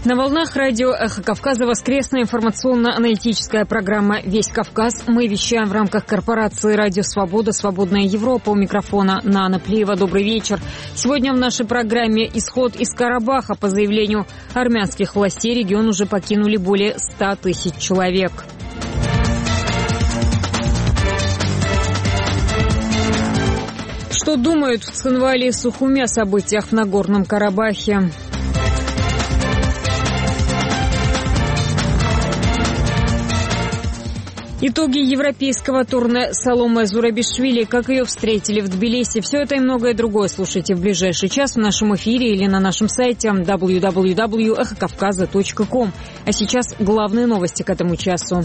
На волнах радио «Эхо Кавказа» воскресная информационно-аналитическая программа «Весь Кавказ». Мы вещаем в рамках корпорации «Радио Свобода», «Свободная Европа». У микрофона Нана Плиева. Добрый вечер. Сегодня в нашей программе исход из Карабаха. По заявлению армянских властей, регион уже покинули более 100 тысяч человек. Что думают в Цхинвале и Сухуме о событиях в Нагорном Карабахе? Итоги европейского турне Саломе Зурабишвили, как ее встретили в Тбилиси. Все это и многое другое слушайте в ближайший час в нашем эфире или на нашем сайте www.эхокавказа.ком. А сейчас главные новости к этому часу.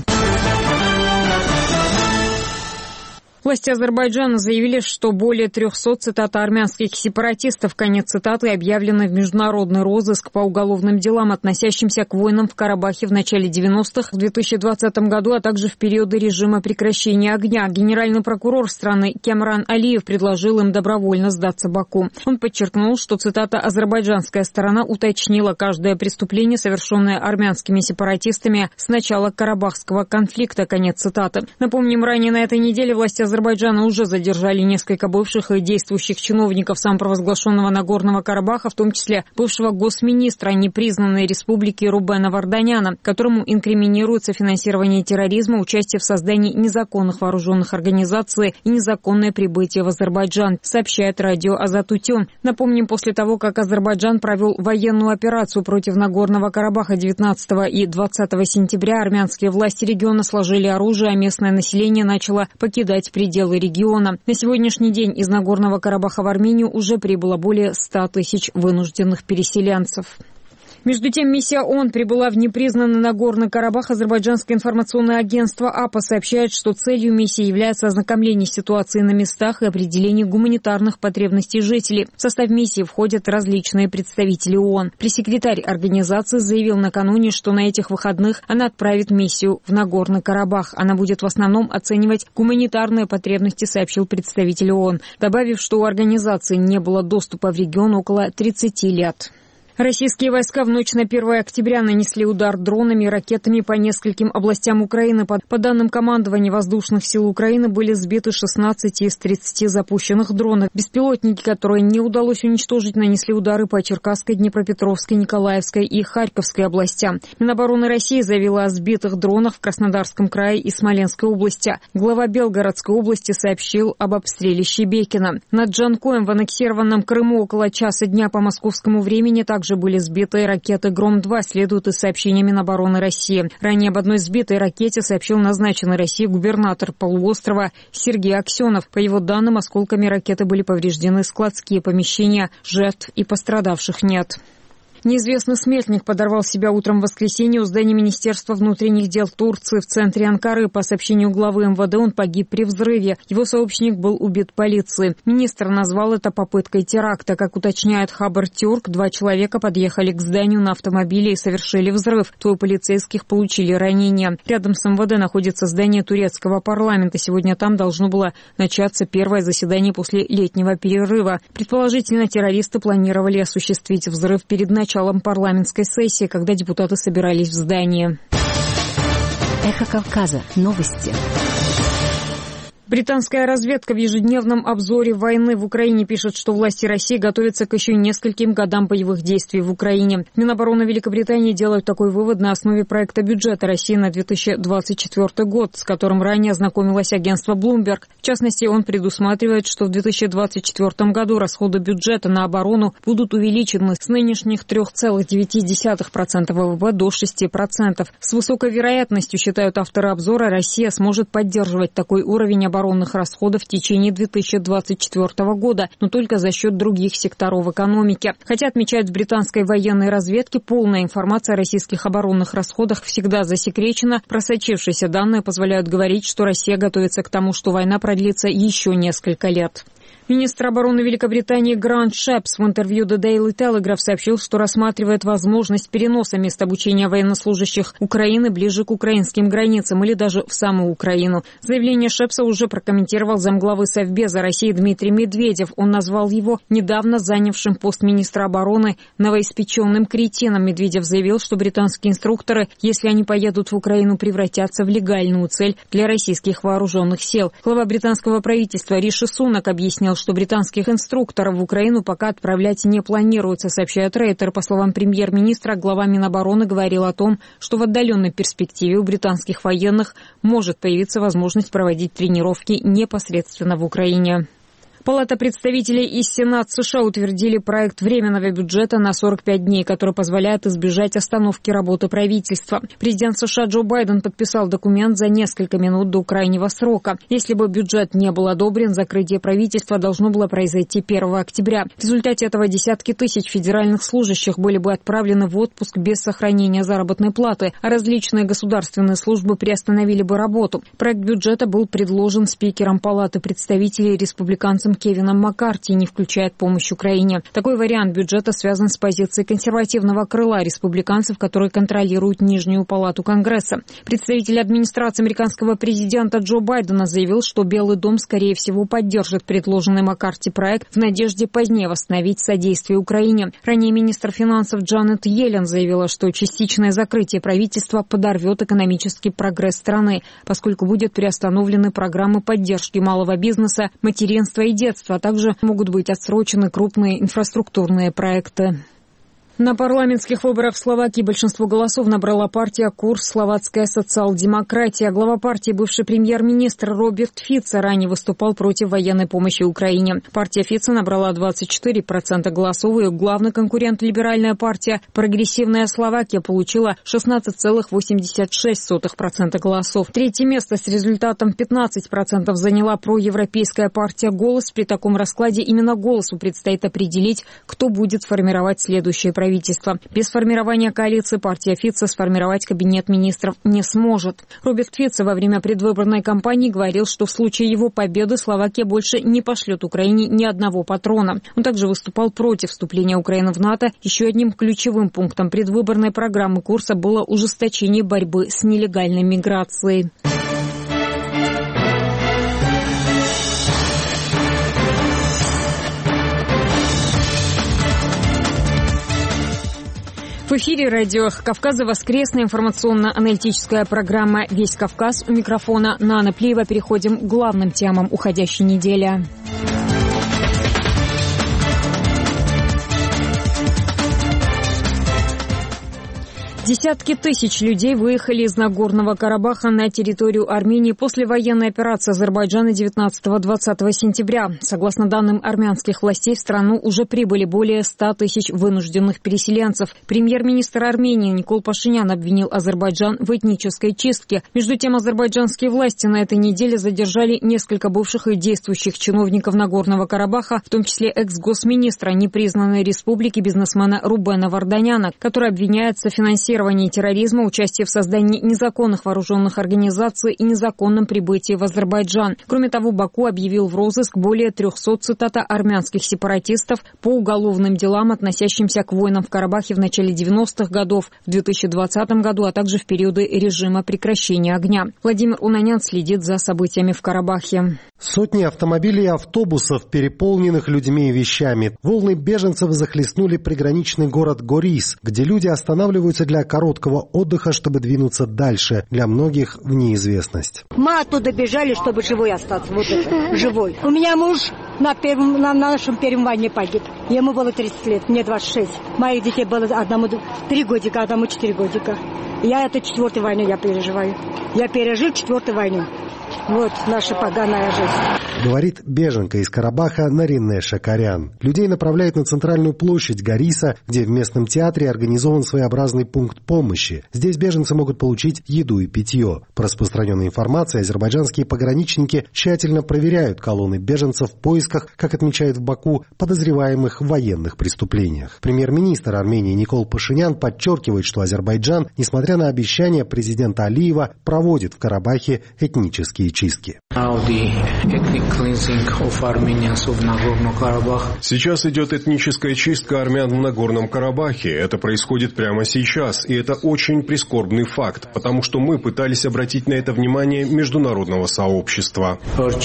Власти Азербайджана заявили, что более 300, цитата, армянских сепаратистов, конец цитаты, объявлены в международный розыск по уголовным делам, относящимся к войнам в Карабахе в начале 90-х, в 2020 году, а также в периоды режима прекращения огня. Генеральный прокурор страны Кемран Алиев предложил им добровольно сдаться Баку. Он подчеркнул, что, цитата, азербайджанская сторона уточнила каждое преступление, совершенное армянскими сепаратистами с начала карабахского конфликта, конец цитаты. Напомним, ранее на этой неделе власти Азербайджана уже задержали несколько бывших и действующих чиновников самопровозглашенного Нагорного Карабаха, в том числе бывшего госминистра непризнанной республики Рубена Варданяна, которому инкриминируется финансирование терроризма, участие в создании незаконных вооруженных организаций и незаконное прибытие в Азербайджан, сообщает радио Азат-Утюн. Напомним, после того, как Азербайджан провел военную операцию против Нагорного Карабаха 19 и 20 сентября, армянские власти региона сложили оружие, а местное население начало покидать пределы региона. На сегодняшний день из Нагорного Карабаха в Армению уже прибыло более 100 тысяч вынужденных переселенцев. Между тем, миссия ООН прибыла в непризнанный Нагорный Карабах. Азербайджанское информационное агентство АПА сообщает, что целью миссии является ознакомление с ситуацией на местах и определение гуманитарных потребностей жителей. В состав миссии входят различные представители ООН. Пресс-секретарь организации заявил накануне, что на этих выходных она отправит миссию в Нагорный Карабах. Она будет в основном оценивать гуманитарные потребности, сообщил представитель ООН, добавив, что у организации не было доступа в регион около 30 лет. Российские войска в ночь на 1 октября нанесли удар дронами и ракетами по нескольким областям Украины. По данным командования воздушных сил Украины, были сбиты 16 из 30 запущенных дронов. Беспилотники, которые не удалось уничтожить, нанесли удары по Черкасской, Днепропетровской, Николаевской и Харьковской областям. Минобороны России заявила о сбитых дронах в Краснодарском крае и Смоленской области. Глава Белгородской области сообщил об обстреле Шебекина. Над Джанкоем в аннексированном Крыму около часа дня по московскому времени также были сбиты ракеты «Гром-2», следует из сообщения Минобороны России. Ранее об одной сбитой ракете сообщил назначенный Россией губернатор полуострова Сергей Аксенов. По его данным, осколками ракеты были повреждены складские помещения, жертв и пострадавших нет. Неизвестный смертник подорвал себя утром в воскресенье у здания Министерства внутренних дел Турции в центре Анкары. По сообщению главы МВД, он погиб при взрыве. Его сообщник был убит полицией. Министр назвал это попыткой теракта. Как уточняет Хабар Тюрк, 2 человека подъехали к зданию на автомобиле и совершили взрыв. 2 полицейских получили ранения. Рядом с МВД находится здание турецкого парламента. Сегодня там должно было начаться первое заседание после летнего перерыва. Предположительно, террористы планировали осуществить взрыв перед началом парламентской сессии, когда депутаты собирались в здании. Эхо Кавказа. Новости. Британская разведка в ежедневном обзоре войны в Украине пишет, что власти России готовятся к еще нескольким годам боевых действий в Украине. Минобороны Великобритании делают такой вывод на основе проекта бюджета России на 2024 год, с которым ранее ознакомилось агентство Bloomberg. В частности, он предусматривает, что в 2024 году расходы бюджета на оборону будут увеличены с нынешних 3,9% ВВП до 6%. С высокой вероятностью, считают авторы обзора, Россия сможет поддерживать такой уровень оборонных расходов в течение 2024 года, но только за счет других секторов экономики. Хотя, отмечают в британской военной разведке, полная информация о российских оборонных расходах всегда засекречена. Просочившиеся данные позволяют говорить, что Россия готовится к тому, что война продлится еще несколько лет. Министр обороны Великобритании Грант Шепс в интервью The Daily Telegraph сообщил, что рассматривает возможность переноса места обучения военнослужащих Украины ближе к украинским границам или даже в саму Украину. Заявление Шепса уже прокомментировал замглавы Совбеза России Дмитрий Медведев. Он назвал его недавно занявшим пост министра обороны новоиспеченным кретином. Медведев заявил, что британские инструкторы, если они поедут в Украину, превратятся в легальную цель для российских вооруженных сил. Глава британского правительства Риши Сунак объяснил, что британских инструкторов в Украину пока отправлять не планируется, сообщает Рейтер. По словам премьер-министра, глава Минобороны говорил о том, что в отдаленной перспективе у британских военных может появиться возможность проводить тренировки непосредственно в Украине. Палата представителей и Сенат США утвердили проект временного бюджета на 45 дней, который позволяет избежать остановки работы правительства. Президент США Джо Байден подписал документ за несколько минут до крайнего срока. Если бы бюджет не был одобрен, закрытие правительства должно было произойти 1 октября. В результате этого десятки тысяч федеральных служащих были бы отправлены в отпуск без сохранения заработной платы, а различные государственные службы приостановили бы работу. Проект бюджета был предложен спикером Палаты представителей республиканцем Кевином Маккарти, не включает помощь Украине. Такой вариант бюджета связан с позицией консервативного крыла республиканцев, которые контролируют Нижнюю палату Конгресса. Представитель администрации американского президента Джо Байдена заявил, что Белый дом, скорее всего, поддержит предложенный Маккарти проект в надежде позднее восстановить содействие Украине. Ранее министр финансов Джанет Йеллен заявила, что частичное закрытие правительства подорвет экономический прогресс страны, поскольку будут приостановлены программы поддержки малого бизнеса, материнства и детства, а также могут быть отсрочены крупные инфраструктурные проекты. На парламентских выборах в Словакии большинство голосов набрала партия «Курс. Словацкая социал-демократия». Глава партии, бывший премьер-министр Роберт Фицо, ранее выступал против военной помощи Украине. Партия Фицо набрала 24% голосов, и главный конкурент либеральная партия «Прогрессивная Словакия» получила 16,86% голосов. Третье место с результатом 15% заняла проевропейская партия «Голос». При таком раскладе именно «Голосу» предстоит определить, кто будет формировать следующее правительство. Без формирования коалиции партия Фицо сформировать кабинет министров не сможет. Роберт Фицо во время предвыборной кампании говорил, что в случае его победы Словакия больше не пошлет Украине ни одного патрона. Он также выступал против вступления Украины в НАТО. Еще одним ключевым пунктом предвыборной программы Курса было ужесточение борьбы с нелегальной миграцией. В эфире радио Кавказа воскресная информационно-аналитическая программа «Весь Кавказ». У микрофона Нана Плиева. Переходим к главным темам уходящей недели. Десятки тысяч людей выехали из Нагорного Карабаха на территорию Армении после военной операции Азербайджана 19-20 сентября. Согласно данным армянских властей, в страну уже прибыли более 100 тысяч вынужденных переселенцев. Премьер-министр Армении Никол Пашинян обвинил Азербайджан в этнической чистке. Между тем, азербайджанские власти на этой неделе задержали несколько бывших и действующих чиновников Нагорного Карабаха, в том числе экс-госминистра непризнанной республики бизнесмена Рубена Варданяна, который обвиняется в финансировании терроризма, участии в создании незаконных вооруженных организаций и незаконном прибытии в Азербайджан. Кроме того, Баку объявил в розыск более 300 армянских сепаратистов по уголовным делам, относящимся к войнам в Карабахе в начале 90-х годов, в 2020 году, а также в периоды режима прекращения огня. Владимир Унанян следит за событиями в Карабахе. Сотни автомобилей и автобусов, переполненных людьми и вещами. Волны беженцев захлестнули приграничный город Горис, где люди останавливаются для короткого отдыха, чтобы двинуться дальше. Для многих в неизвестность. Мы оттуда бежали, чтобы живой остаться. Вот это, живой. У меня муж на нашем первом войне погиб. Ему было 30 лет, мне 26. Моих детей было одному 3 годика, одному 4 годика. Я это 4-ю войну я переживаю. Я пережил 4-ю войну. Вот наша поганая жизнь. Говорит беженка из Карабаха Нарине Шакарян. Людей направляют на центральную площадь Гориса, где в местном театре организован своеобразный пункт помощи. Здесь беженцы могут получить еду и питье. По распространенной информации, азербайджанские пограничники тщательно проверяют колонны беженцев в поисках, как отмечают в Баку, подозреваемых в военных преступлениях. Премьер-министр Армении Никол Пашинян подчеркивает, что Азербайджан, несмотря на обещания президента Алиева, проводит в Карабахе этнические чистки. Сейчас идет этническая чистка армян в Нагорном Карабахе. Это происходит прямо сейчас. И это очень прискорбный факт, потому что мы пытались обратить на это внимание международного сообщества.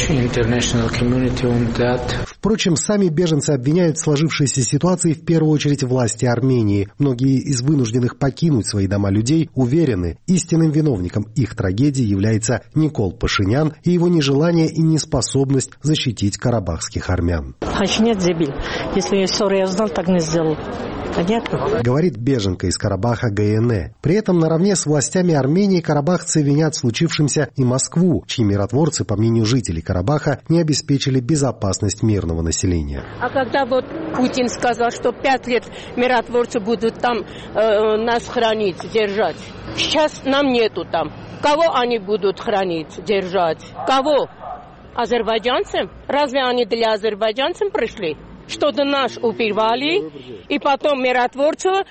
Впрочем, сами беженцы обвиняют в сложившейся ситуации в первую очередь власти Армении. Многие из вынужденных покинуть свои дома людей уверены, истинным виновником их трагедии является Никол Пашинян и его нежелание и неспособность защитить карабахских армян. Если я ссору я знал, так не сделал. Понятно? Говорит беженка из Карабаха Гаене. При этом наравне с властями Армении карабахцы винят в случившемся и Москву, чьи миротворцы, по мнению жителей Карабаха, не обеспечили безопасность мирного населения. А когда вот Путин сказал, что 5 лет миротворцы будут там нас хранить, держать. Сейчас нам нету там. Кого они будут хранить, держать? Кого? Азербайджанцам? Разве они для азербайджанцев пришли? Что-то нас убивали, и потом миротворцев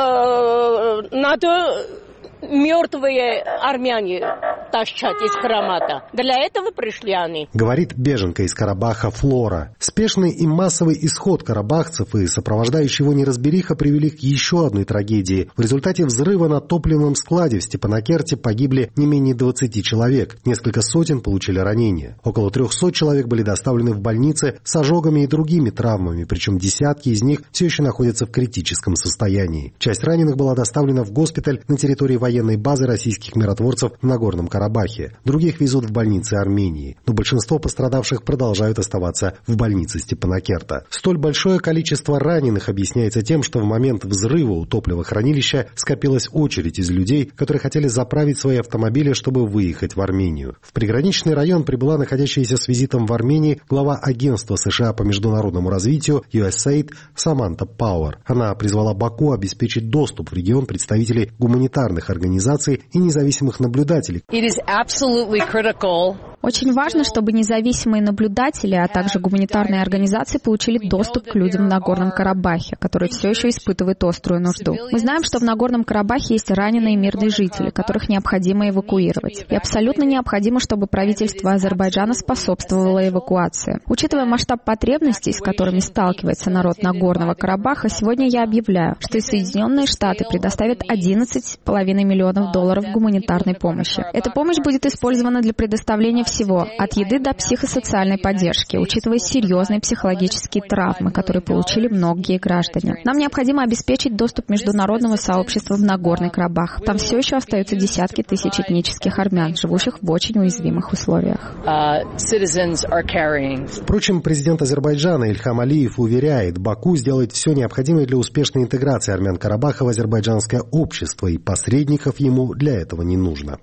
надо мертвые армяне тащать из храмата. Для этого пришли они. Говорит беженка из Карабаха Флора. Спешный и массовый исход карабахцев и сопровождающая его неразбериха привели к еще одной трагедии. В результате взрыва на топливном складе в Степанакерте погибли не менее 20 человек. Несколько сотен получили ранения. Около 300 человек были доставлены в больницы с ожогами и другими травмами, причем десятки из них все еще находятся в критическом состоянии. Часть раненых была доставлена в госпиталь на территории военной базы российских миротворцев в Нагорном Карабахе. Других везут в больницы Армении. Но большинство пострадавших продолжают оставаться в больнице Степанакерта. Столь большое количество раненых объясняется тем, что в момент взрыва у топливохранилища скопилась очередь из людей, которые хотели заправить свои автомобили, чтобы выехать в Армению. В приграничный район прибыла находящаяся с визитом в Армении глава агентства США по международному развитию USAID Саманта Пауэр. Она призвала Баку обеспечить доступ в регион представителей гуманитарных организаций и независимых наблюдателей. Очень важно, чтобы независимые наблюдатели, а также гуманитарные организации получили доступ к людям в Нагорном Карабахе, которые все еще испытывают острую нужду. Мы знаем, что в Нагорном Карабахе есть раненые мирные жители, которых необходимо эвакуировать. И абсолютно необходимо, чтобы правительство Азербайджана способствовало эвакуации. Учитывая масштаб потребностей, с которыми сталкивается народ Нагорного Карабаха, сегодня я объявляю, что Соединенные Штаты предоставят $11,5 миллионов гуманитарной помощи. Эта помощь будет использована для предоставления всего, от еды до психосоциальной поддержки, учитывая серьезные психологические травмы, которые получили многие граждане. Нам необходимо обеспечить доступ международного сообщества в Нагорный Карабах. Там все еще остаются десятки тысяч этнических армян, живущих в очень уязвимых условиях. Впрочем, президент Азербайджана Ильхам Алиев уверяет, Баку сделает все необходимое для успешной интеграции армян Карабаха в азербайджанское общество, и посредников ему для этого не нужно.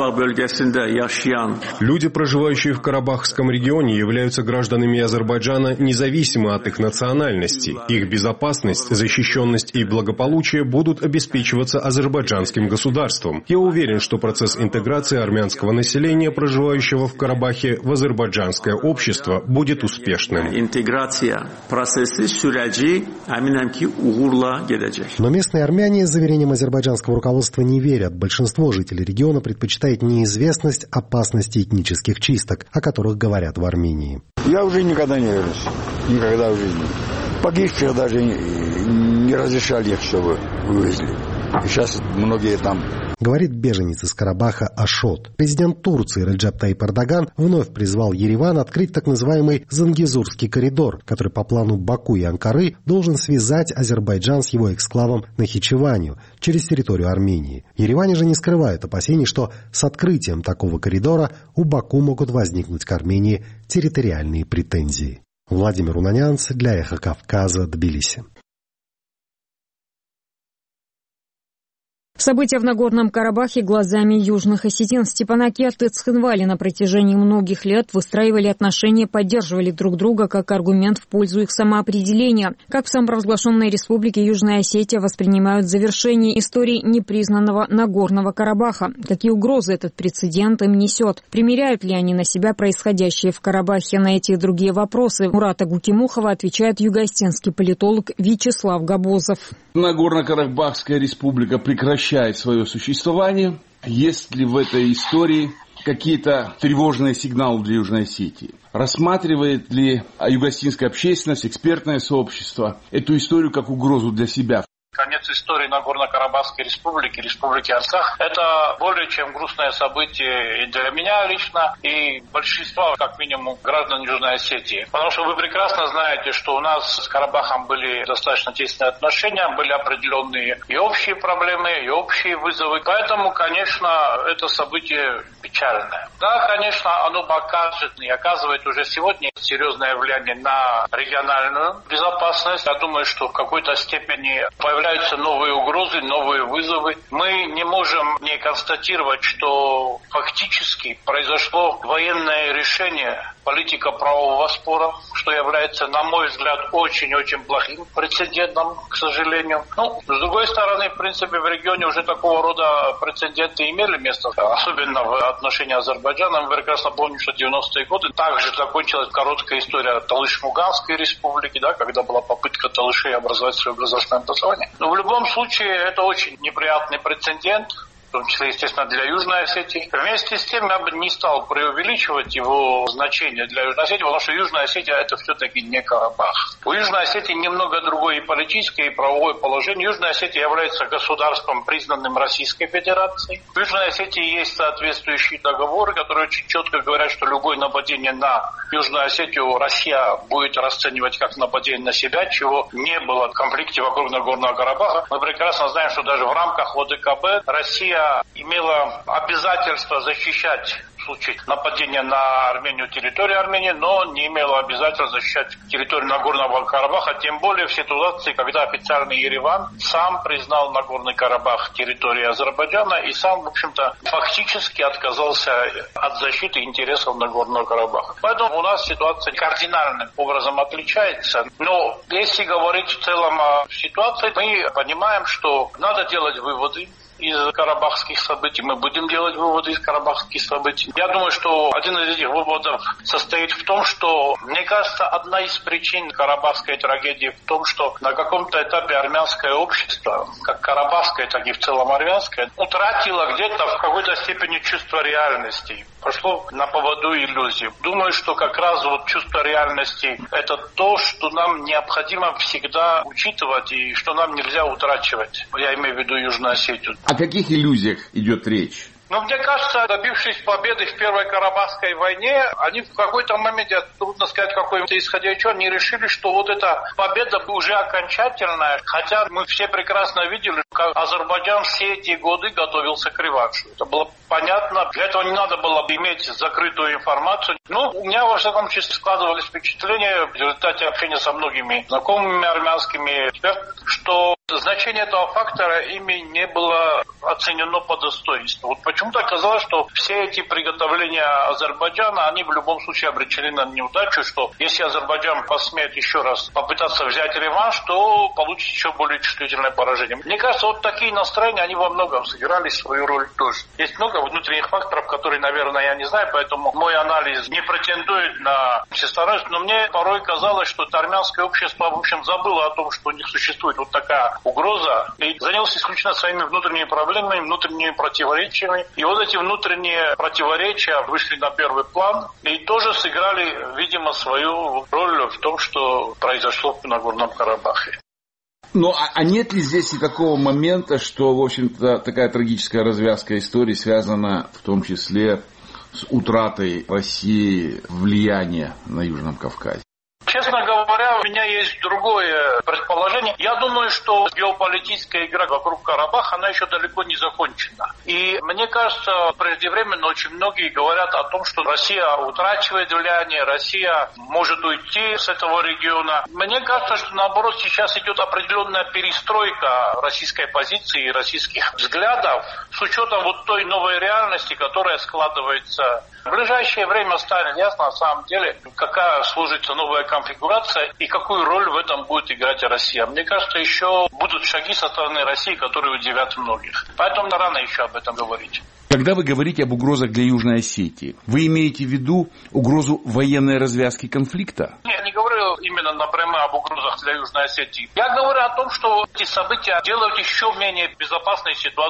Люди, проживающие в Карабахском регионе, являются гражданами Азербайджана независимо от их национальности. Их безопасность, защищенность и благополучие будут обеспечиваться азербайджанским государством. Я уверен, что процесс интеграции армянского населения, проживающего в Карабахе, в азербайджанское общество будет успешным. Но местные армяне, с заверением азербайджанского руководства, не верят. Большинство жителей региона предпочитает неизвестность опасности этнических чисток, о которых говорят в Армении. Я уже никогда не вернусь. Никогда в жизни. Погибших даже не разрешали их, чтобы вывезли. И сейчас многие там. Говорит беженец из Карабаха Ашот. Президент Турции Реджеп Тайип Эрдоган вновь призвал Ереван открыть так называемый Зангезурский коридор, который по плану Баку и Анкары должен связать Азербайджан с его эксклавом Нахичеванью через территорию Армении. В Ереване же не скрывают опасений, что с открытием такого коридора у Баку могут возникнуть к Армении территориальные претензии. Владимир Унанянц для Эхо Кавказа, Тбилиси. События в Нагорном Карабахе глазами южных осетин. Степанакерт и Цхинвали на протяжении многих лет выстраивали отношения, поддерживали друг друга как аргумент в пользу их самоопределения. Как в самопровозглашенной республике Южная Осетия воспринимают завершение истории непризнанного Нагорного Карабаха? Какие угрозы этот прецедент им несет? Примеряют ли они на себя происходящее в Карабахе? На эти и другие вопросы Мурата Гукимухова отвечает юго-осетинский политолог Вячеслав Габозов. Нагорно-Карабахская республика прекращает свое существование, если в этой истории какие-то тревожные сигналы для Южной Осетии? Рассматривает ли юго-осетинская общественность, экспертное сообщество эту историю как угрозу для себя? Конец истории Нагорно-Карабахской республики, республики Арцах, это более чем грустное событие и для меня лично, и большинства, как минимум, граждан Южной Осетии. Потому что вы прекрасно знаете, что у нас с Карабахом были достаточно тесные отношения, были определенные и общие проблемы, и общие вызовы. Поэтому, конечно, это событие печальное. Да, конечно, оно покажет и оказывает уже сегодня серьезное влияние на региональную безопасность. Я думаю, что в какой-то степени появляются новые угрозы, новые вызовы. Мы не можем не констатировать, что фактически произошло военное решение, политика правового спора, что является, на мой взгляд, очень-очень плохим прецедентом, к сожалению. С другой стороны, в принципе, в регионе уже такого рода прецеденты имели место, особенно в отношении Азербайджана. Мы прекрасно помним, что в 90-е годы также закончилась короткая история Талыш-Муганской республики, да, когда была попытка талышей образовать свое государственное образование. Но в любом случае это очень неприятный прецедент, в том числе, естественно, для Южной Осетии. Вместе с тем я бы не стал преувеличивать его значение для Южной Осетии, потому что Южная Осетия это все-таки не Карабах. У Южной Осетии немного другое и политическое, и правовое положение. Южная Осетия является государством, признанным Российской Федерацией. В Южной Осетии есть соответствующие договоры, которые очень четко говорят, что любое нападение на Южную Осетию Россия будет расценивать как нападение на себя, чего не было в конфликте вокруг Нагорного Карабаха. Мы прекрасно знаем, что даже в рамках ОДКБ Россия имела обязательство защищать в случае нападения на Армению территорию Армении, но не имела обязательства защищать территорию Нагорного Карабаха, тем более в ситуации, когда официальный Ереван сам признал Нагорный Карабах территорией Азербайджана и сам, в общем-то, фактически отказался от защиты интересов Нагорного Карабаха. Поэтому у нас ситуация кардинальным образом отличается. Но если говорить в целом о ситуации, мы понимаем, что надо делать выводы из карабахских событий. Мы будем делать выводы из карабахских событий. Я думаю, что один из этих выводов состоит в том, что, мне кажется, одна из причин карабахской трагедии в том, что на каком-то этапе армянское общество, как карабахское, так и в целом армянское, утратило где-то в какой-то степени чувство реальности. Пошло на поводу иллюзий. Думаю, что как раз вот чувство реальности – это то, что нам необходимо всегда учитывать и что нам нельзя утрачивать. Я имею в виду Южную Осетию. О каких иллюзиях идет речь? Мне кажется, добившись победы в Первой Карабахской войне, они в какой-то моменте, трудно сказать, какой-то исходя из чего, они решили, что вот эта победа уже окончательная, хотя мы все прекрасно видели, как Азербайджан все эти годы готовился к реваншу. Это было понятно, для этого не надо было иметь закрытую информацию. У меня, во всяком случае, складывались впечатления в результате общения со многими знакомыми армянскими экспертами, что значение этого фактора ими не было оценено по достоинству. Вот почему-то оказалось, что все эти приготовления Азербайджана, они в любом случае обречены на неудачу, что если Азербайджан посмеет еще раз попытаться взять реванш, то получит еще более чувствительное поражение. Мне кажется, вот такие настроения, они во многом сыграли свою роль тоже. Есть много внутренних факторов, которые, наверное, я не знаю, поэтому мой анализ не претендует на всесторонность, но мне порой казалось, что это армянское общество, в общем, забыло о том, что у них существует вот такая угроза, и занялся исключительно своими внутренними проблемами, внутренними противоречиями. И вот эти внутренние противоречия вышли на первый план и тоже сыграли, видимо, свою роль в том, что произошло в Нагорном Карабахе. А нет ли здесь и такого момента, что, в общем-то, такая трагическая развязка истории связана в том числе с утратой России влияния на Южном Кавказе? Честно говоря, у меня есть другое предположение. Я думаю, что геополитическая игра вокруг Карабаха, она еще далеко не закончена. И мне кажется, преждевременно очень многие говорят о том, что Россия утрачивает влияние, Россия может уйти с этого региона. Мне кажется, что наоборот сейчас идет определенная перестройка российской позиции и российских взглядов с учетом вот той новой реальности, которая складывается. В ближайшее время станет ясно, на самом деле, какая сложится новая конфигурация и какую роль в этом будет играть Россия. Мне кажется, еще будут шаги со стороны России, которые удивят многих. Поэтому рано еще об этом говорить. Когда вы говорите об угрозах для Южной Осетии, вы имеете в виду угрозу военной развязки конфликта? Я не говорю именно напрямую об угрозах для Южной Осетии. Я говорю о том, что эти события делают еще менее безопасной ситуацию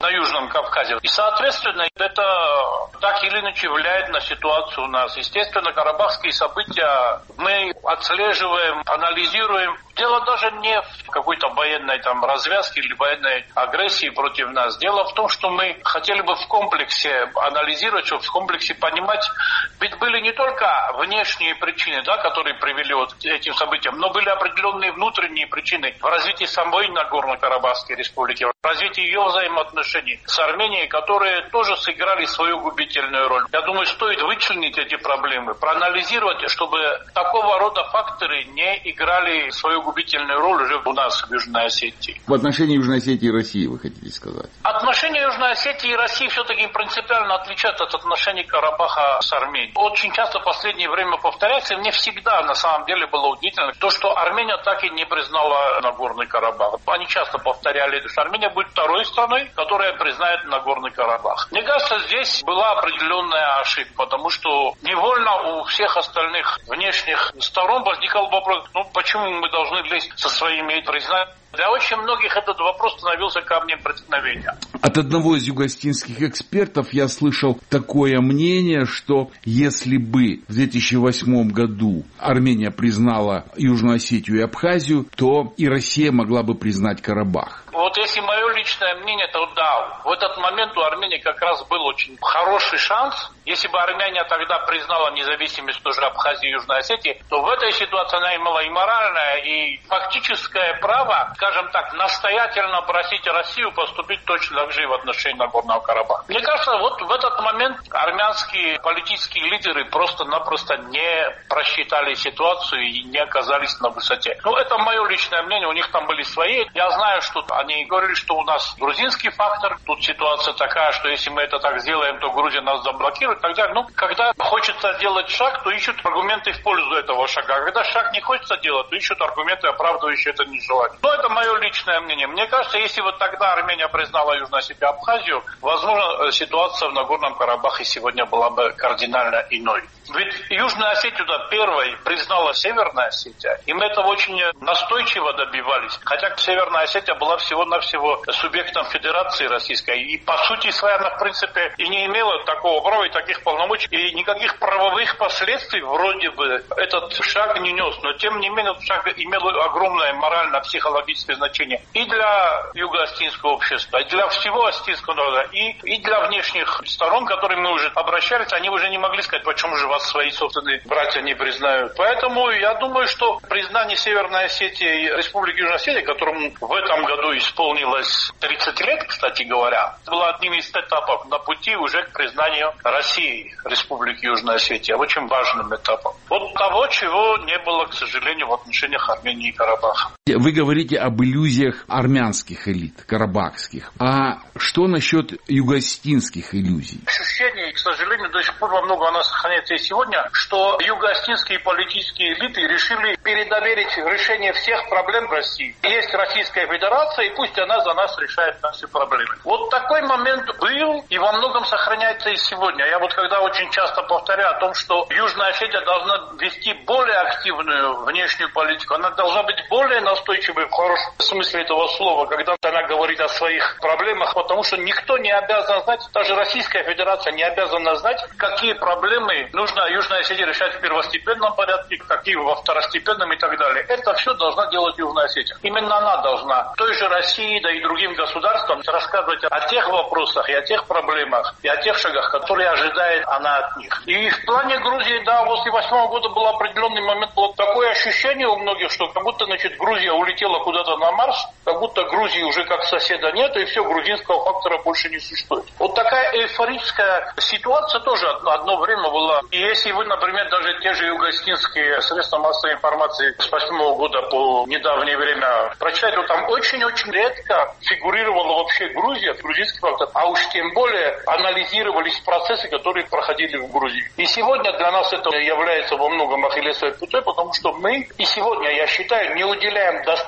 на Южном Кавказе. И, соответственно, это так или иначе влияет на ситуацию у нас. Естественно, карабахские события мы отслеживаем, анализируем. Дело даже не в какой-то военной развязке или военной агрессии против нас. Дело в том, что мы хотели бы в комплексе анализировать, в комплексе понимать, ведь были не только внешние причины, которые привели к этим событиям, но были определенные внутренние причины в развитии самой Нагорно-Карабахской республики, в развитии ее взаимоотношений с Арменией, которые тоже сыграли свою губительную роль. Я думаю, стоит вычленить эти проблемы, проанализировать, чтобы такого рода факторы не играли свою губительную роль уже у нас в Южной Осетии. В отношении Южной Осетии и России вы хотите сказать? Отношения Южной Осетии и России все-таки принципиально отличаются от отношений Карабаха с Арменией. Очень часто в последнее время повторяется, и мне всегда на самом деле было удивительно, то, что Армения так и не признала Нагорный Карабах. Они часто повторяли, что Армения будет второй страной, которая признает Нагорный Карабах. Мне кажется, здесь была определенная ошибка, потому что невольно у всех остальных внешних сторон возникал вопрос, почему мы должны лезть со своими признаниями. Для очень многих этот вопрос становился камнем преткновения. От одного из юго-осетинских экспертов я слышал такое мнение, что если бы в 2008 году Армения признала Южную Осетию и Абхазию, то и Россия могла бы признать Карабах. Вот если мое личное мнение, то да, в этот момент у Армении как раз был очень хороший шанс. Если бы Армения тогда признала независимость тоже Абхазии и Южной Осетии, то в этой ситуации она имела и моральное, и фактическое право, скажем так, настоятельно просить Россию поступить точно так же и в отношении Нагорного Карабаха. Мне кажется, вот в этот момент армянские политические лидеры просто-напросто не просчитали ситуацию и не оказались на высоте. Это мое личное мнение, у них там были свои. Я знаю, что они говорили, что у нас грузинский фактор. Тут ситуация такая, что если мы это так сделаем, то Грузия нас заблокирует и так далее. Когда хочется делать шаг, то ищут аргументы в пользу этого шага. А когда шаг не хочется делать, то ищут аргументы, оправдывающие это нежелание. Это мое личное мнение. Мне кажется, если вот тогда Армения признала Южную Осетию и Абхазию, возможно, ситуация в Нагорном Карабахе сегодня была бы кардинально иной. Ведь Южную Осетию первой признала Северная Осетия, и мы этого очень настойчиво добивались. Хотя Северная Осетия была всего-навсего субъектом Федерации Российской, и по сути своей она, в принципе, и не имела такого права и таких полномочий, и никаких правовых последствий вроде бы этот шаг не нес. Но тем не менее, этот шаг имел огромное морально-психологическое значение и для юго-осетинского общества, и для всего осетинского народа, и для внешних сторон, к которым мы уже обращались, они уже не могли сказать, почему же вас свои собственные братья не признают. Поэтому я думаю, что признание Северной Осетии и Республики Южная Осетия, которому в этом году исполнилось 30 лет, кстати говоря, было одним из этапов на пути уже к признанию России, Республики Южная Осетия, очень важным этапом. Вот того, чего не было, к сожалению, в отношениях Армении и Карабаха. Вы говорите об иллюзиях армянских элит, карабахских. А что насчет юго-осетинских иллюзий? Ощущение, к сожалению, до сих пор во многом оно сохраняется и сегодня, что юго-осетинские политические элиты решили передоверить решение всех проблем России. Есть Российская Федерация, и пусть она за нас решает наши проблемы. Вот такой момент был и во многом сохраняется и сегодня. Я когда очень часто повторяю о том, что Южная Осетия должна вести более активную внешнюю политику. Она должна быть более настойчивой в хорошем смысле этого слова, когда она говорит о своих проблемах, потому что никто не обязан знать, даже Российская Федерация не обязана знать, какие проблемы нужно Южной Осетии решать в первостепенном порядке, какие во второстепенном и так далее. Это все должна делать Южная Осетия. Именно она должна той же России, да и другим государствам рассказывать о тех вопросах и о тех проблемах, и о тех шагах, которые ожидает она от них. И в плане Грузии, после 2008 года был определенный момент, было такое ощущение у многих, что как будто, Грузия улетела куда-то на Марс, как будто Грузии уже как соседа нет, и все, грузинского фактора больше не существует. Вот такая эйфорическая ситуация тоже одно время была. И если вы, например, даже те же юго-осетинские средства массовой информации с 2008 года по недавнее время прочитать, то там очень-очень редко фигурировала вообще Грузия, грузинский фактор, а уж тем более анализировались процессы, которые проходили в Грузии. И сегодня для нас это является во многом ахиллесовой пятой, потому что мы и сегодня, я считаю, не уделяем достаточно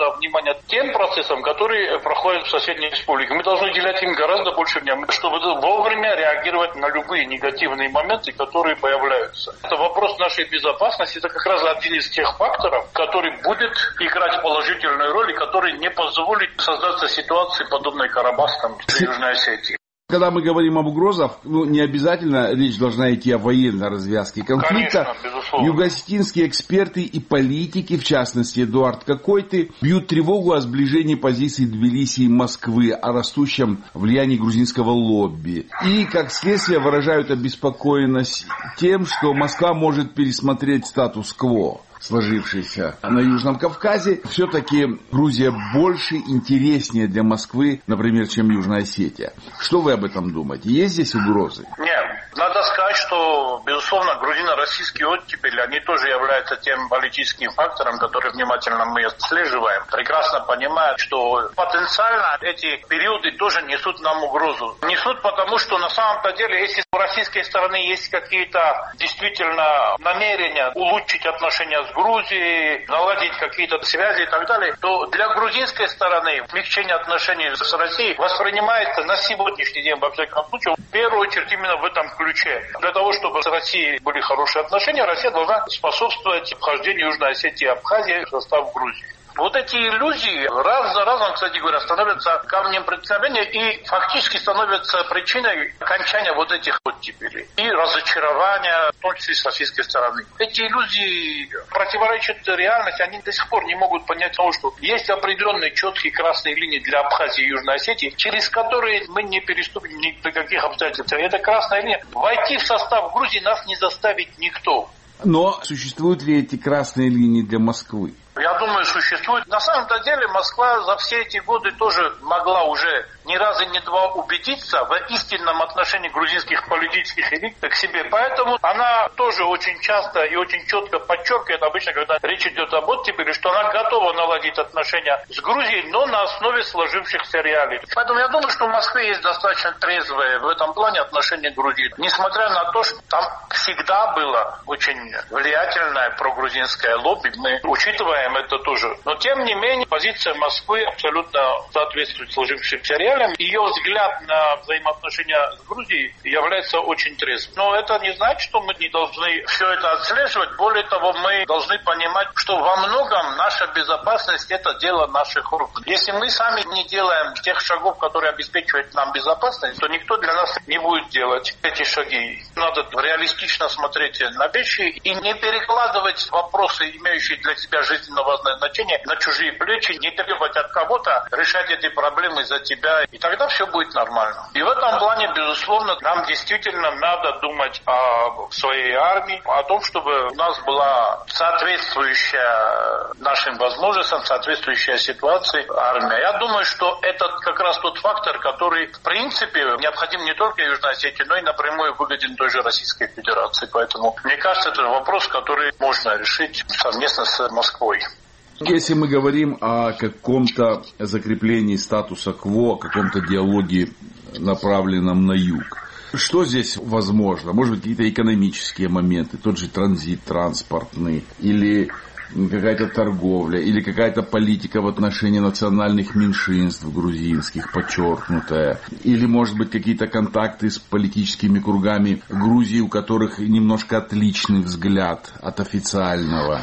туда внимание тем процессам, которые проходят в соседней республике. Мы должны уделять им гораздо больше внимания, чтобы вовремя реагировать на любые негативные моменты, которые появляются. Это вопрос нашей безопасности, это как раз один из тех факторов, который будет играть положительную роль и который не позволит создаться ситуации, подобной Карабахскому в Южной Осетии. Когда мы говорим об угрозах, не обязательно речь должна идти о военной развязке конфликта. Конечно, безусловно. Юго-осетинские эксперты и политики, в частности Эдуард Какойты, бьют тревогу о сближении позиций Тбилиси и Москвы, о растущем влиянии грузинского лобби. И, как следствие, выражают обеспокоенность тем, что Москва может пересмотреть статус-кво, сложившийся на Южном Кавказе. Все-таки Грузия больше, интереснее для Москвы, например, чем Южная Осетия. Что вы об этом думаете? Есть здесь угрозы? Нет. Надо сказать, что, безусловно, грузино-российские оттепели, они тоже являются тем политическим фактором, который внимательно мы отслеживаем. Прекрасно понимая, что потенциально эти периоды тоже несут нам угрозу. Несут потому, что на самом-то деле, если у российской стороны есть какие-то действительно намерения улучшить отношения с Грузией, наладить какие-то связи и так далее, то для грузинской стороны смягчение отношений с Россией воспринимается на сегодняшний день, во всяком случае, в первую очередь именно в этом ключе. Для того, чтобы с Россией были хорошие отношения, Россия должна способствовать вхождению Южной Осетии и Абхазии в состав Грузии. Вот эти иллюзии раз за разом, кстати говоря, становятся камнем преткновения и фактически становятся причиной окончания вот этих оттепелей и разочарования, в том числе с российской стороны. Эти иллюзии противоречат реальности, они до сих пор не могут понять того, что есть определенные четкие красные линии для Абхазии и Южной Осетии, через которые мы не переступим ни при каких обстоятельствах. Эта красная линия, войти в состав Грузии нас не заставит никто. Но существуют ли эти красные линии для Москвы? Я думаю, существует. На самом-то деле Москва за все эти годы тоже могла уже ни разу, ни два убедиться в истинном отношении грузинских политических элит к себе. Поэтому она тоже очень часто и очень четко подчеркивает, обычно, когда речь идет об оттепели, что она готова наладить отношения с Грузией, но на основе сложившихся реалий. Поэтому я думаю, что в Москве есть достаточно трезвое в этом плане отношение к Грузии. Несмотря на то, что там всегда было очень влиятельное прогрузинское лобби, мы учитываем это тоже. Но, тем не менее, позиция Москвы абсолютно соответствует сложившимся реалиям. Ее взгляд на взаимоотношения с Грузией является очень трезвым. Но это не значит, что мы не должны все это отслеживать. Более того, мы должны понимать, что во многом наша безопасность – это дело наших рук. Если мы сами не делаем тех шагов, которые обеспечивают нам безопасность, то никто для нас не будет делать эти шаги. Надо реалистично смотреть на вещи и не перекладывать вопросы, имеющие для себя жизненно важное значение, на чужие плечи, не требовать от кого-то решать эти проблемы за тебя, и тогда все будет нормально. И в этом плане, безусловно, нам действительно надо думать о своей армии, о том, чтобы у нас была соответствующая нашим возможностям, соответствующая ситуации армия. Я думаю, что это как раз тот фактор, который, в принципе, необходим не только Южной Осетии, но и напрямую выгоден той же Российской Федерации. Поэтому, мне кажется, это вопрос, который можно решить совместно с Москвой. Если мы говорим о каком-то закреплении статуса КВО, о каком-то диалоге, направленном на юг, что здесь возможно? Может быть, какие-то экономические моменты, тот же транзит транспортный, или какая-то торговля, или какая-то политика в отношении национальных меньшинств грузинских, подчеркнутая, или, может быть, какие-то контакты с политическими кругами Грузии, у которых немножко отличный взгляд от официального.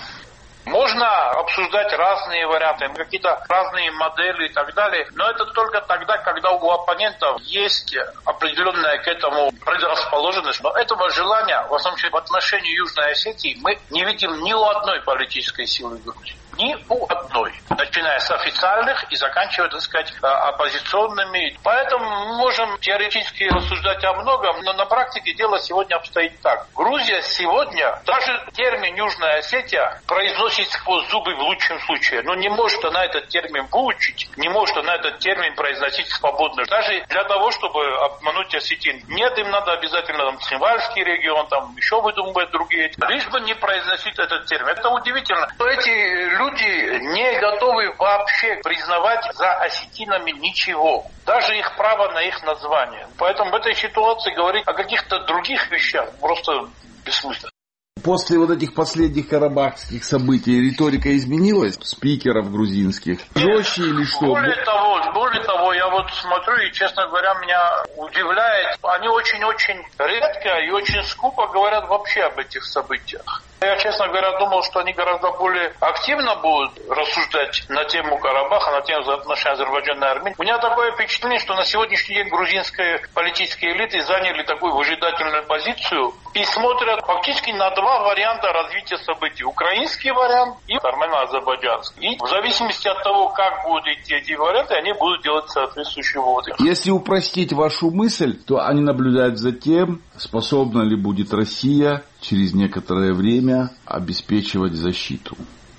Можно обсуждать разные варианты, какие-то разные модели и так далее, но это только тогда, когда у оппонентов есть определенная к этому предрасположенность. Но этого желания, в основном в отношении Южной Осетии, мы не видим ни у одной политической силы в Грузии. Ни у одной. Начиная с официальных и заканчивая, так сказать, оппозиционными. Поэтому мы можем теоретически рассуждать о многом, но на практике дело сегодня обстоит так. Грузия сегодня, даже термин Южная Осетия произносит сквозь зубы в лучшем случае. Но не может она этот термин выучить, не может она этот термин произносить свободно. Даже для того, чтобы обмануть осетин. Нет, им надо обязательно там Цинвальский регион, там еще выдумывать другие. Лишь бы не произносить этот термин. Это удивительно. Но эти люди не готовы вообще признавать за осетинами ничего. Даже их право на их название. Поэтому в этой ситуации говорить о каких-то других вещах просто бессмысленно. После вот этих последних карабахских событий риторика изменилась спикеров грузинских? Жестче или что? Более того, я вот смотрю, и, честно говоря, меня удивляет, они очень-очень редко и очень скупо говорят вообще об этих событиях. Я, честно говоря, думал, что они гораздо более активно будут рассуждать на тему Карабаха, на тему взаимоотношений Азербайджана и Армении. У меня такое впечатление, что на сегодняшний день грузинские политические элиты заняли такую выжидательную позицию и смотрят фактически на два варианта развития событий. Украинский вариант и армяно-азербайджанский. И в зависимости от того, как будут идти эти варианты, они будут делать соответствующие выводы. Если упростить вашу мысль, то они наблюдают за тем, способна ли будет Россия через некоторое время обеспечивать защиту.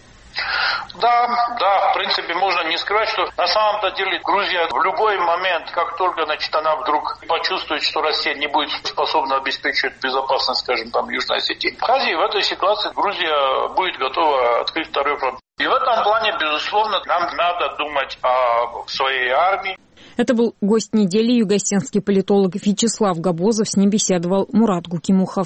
Да, в принципе, можно не скрывать, что на самом-то деле Грузия в любой момент, как только, она вдруг почувствует, что Россия не будет способна обеспечивать безопасность, скажем, Южной Осетии. В Абхазии в этой ситуации Грузия будет готова открыть второй фронт. И в этом плане, безусловно, нам надо думать о своей армии. Это был гость недели, югосинский политолог Вячеслав Габозов. С ним беседовал Мурат Гукимухов.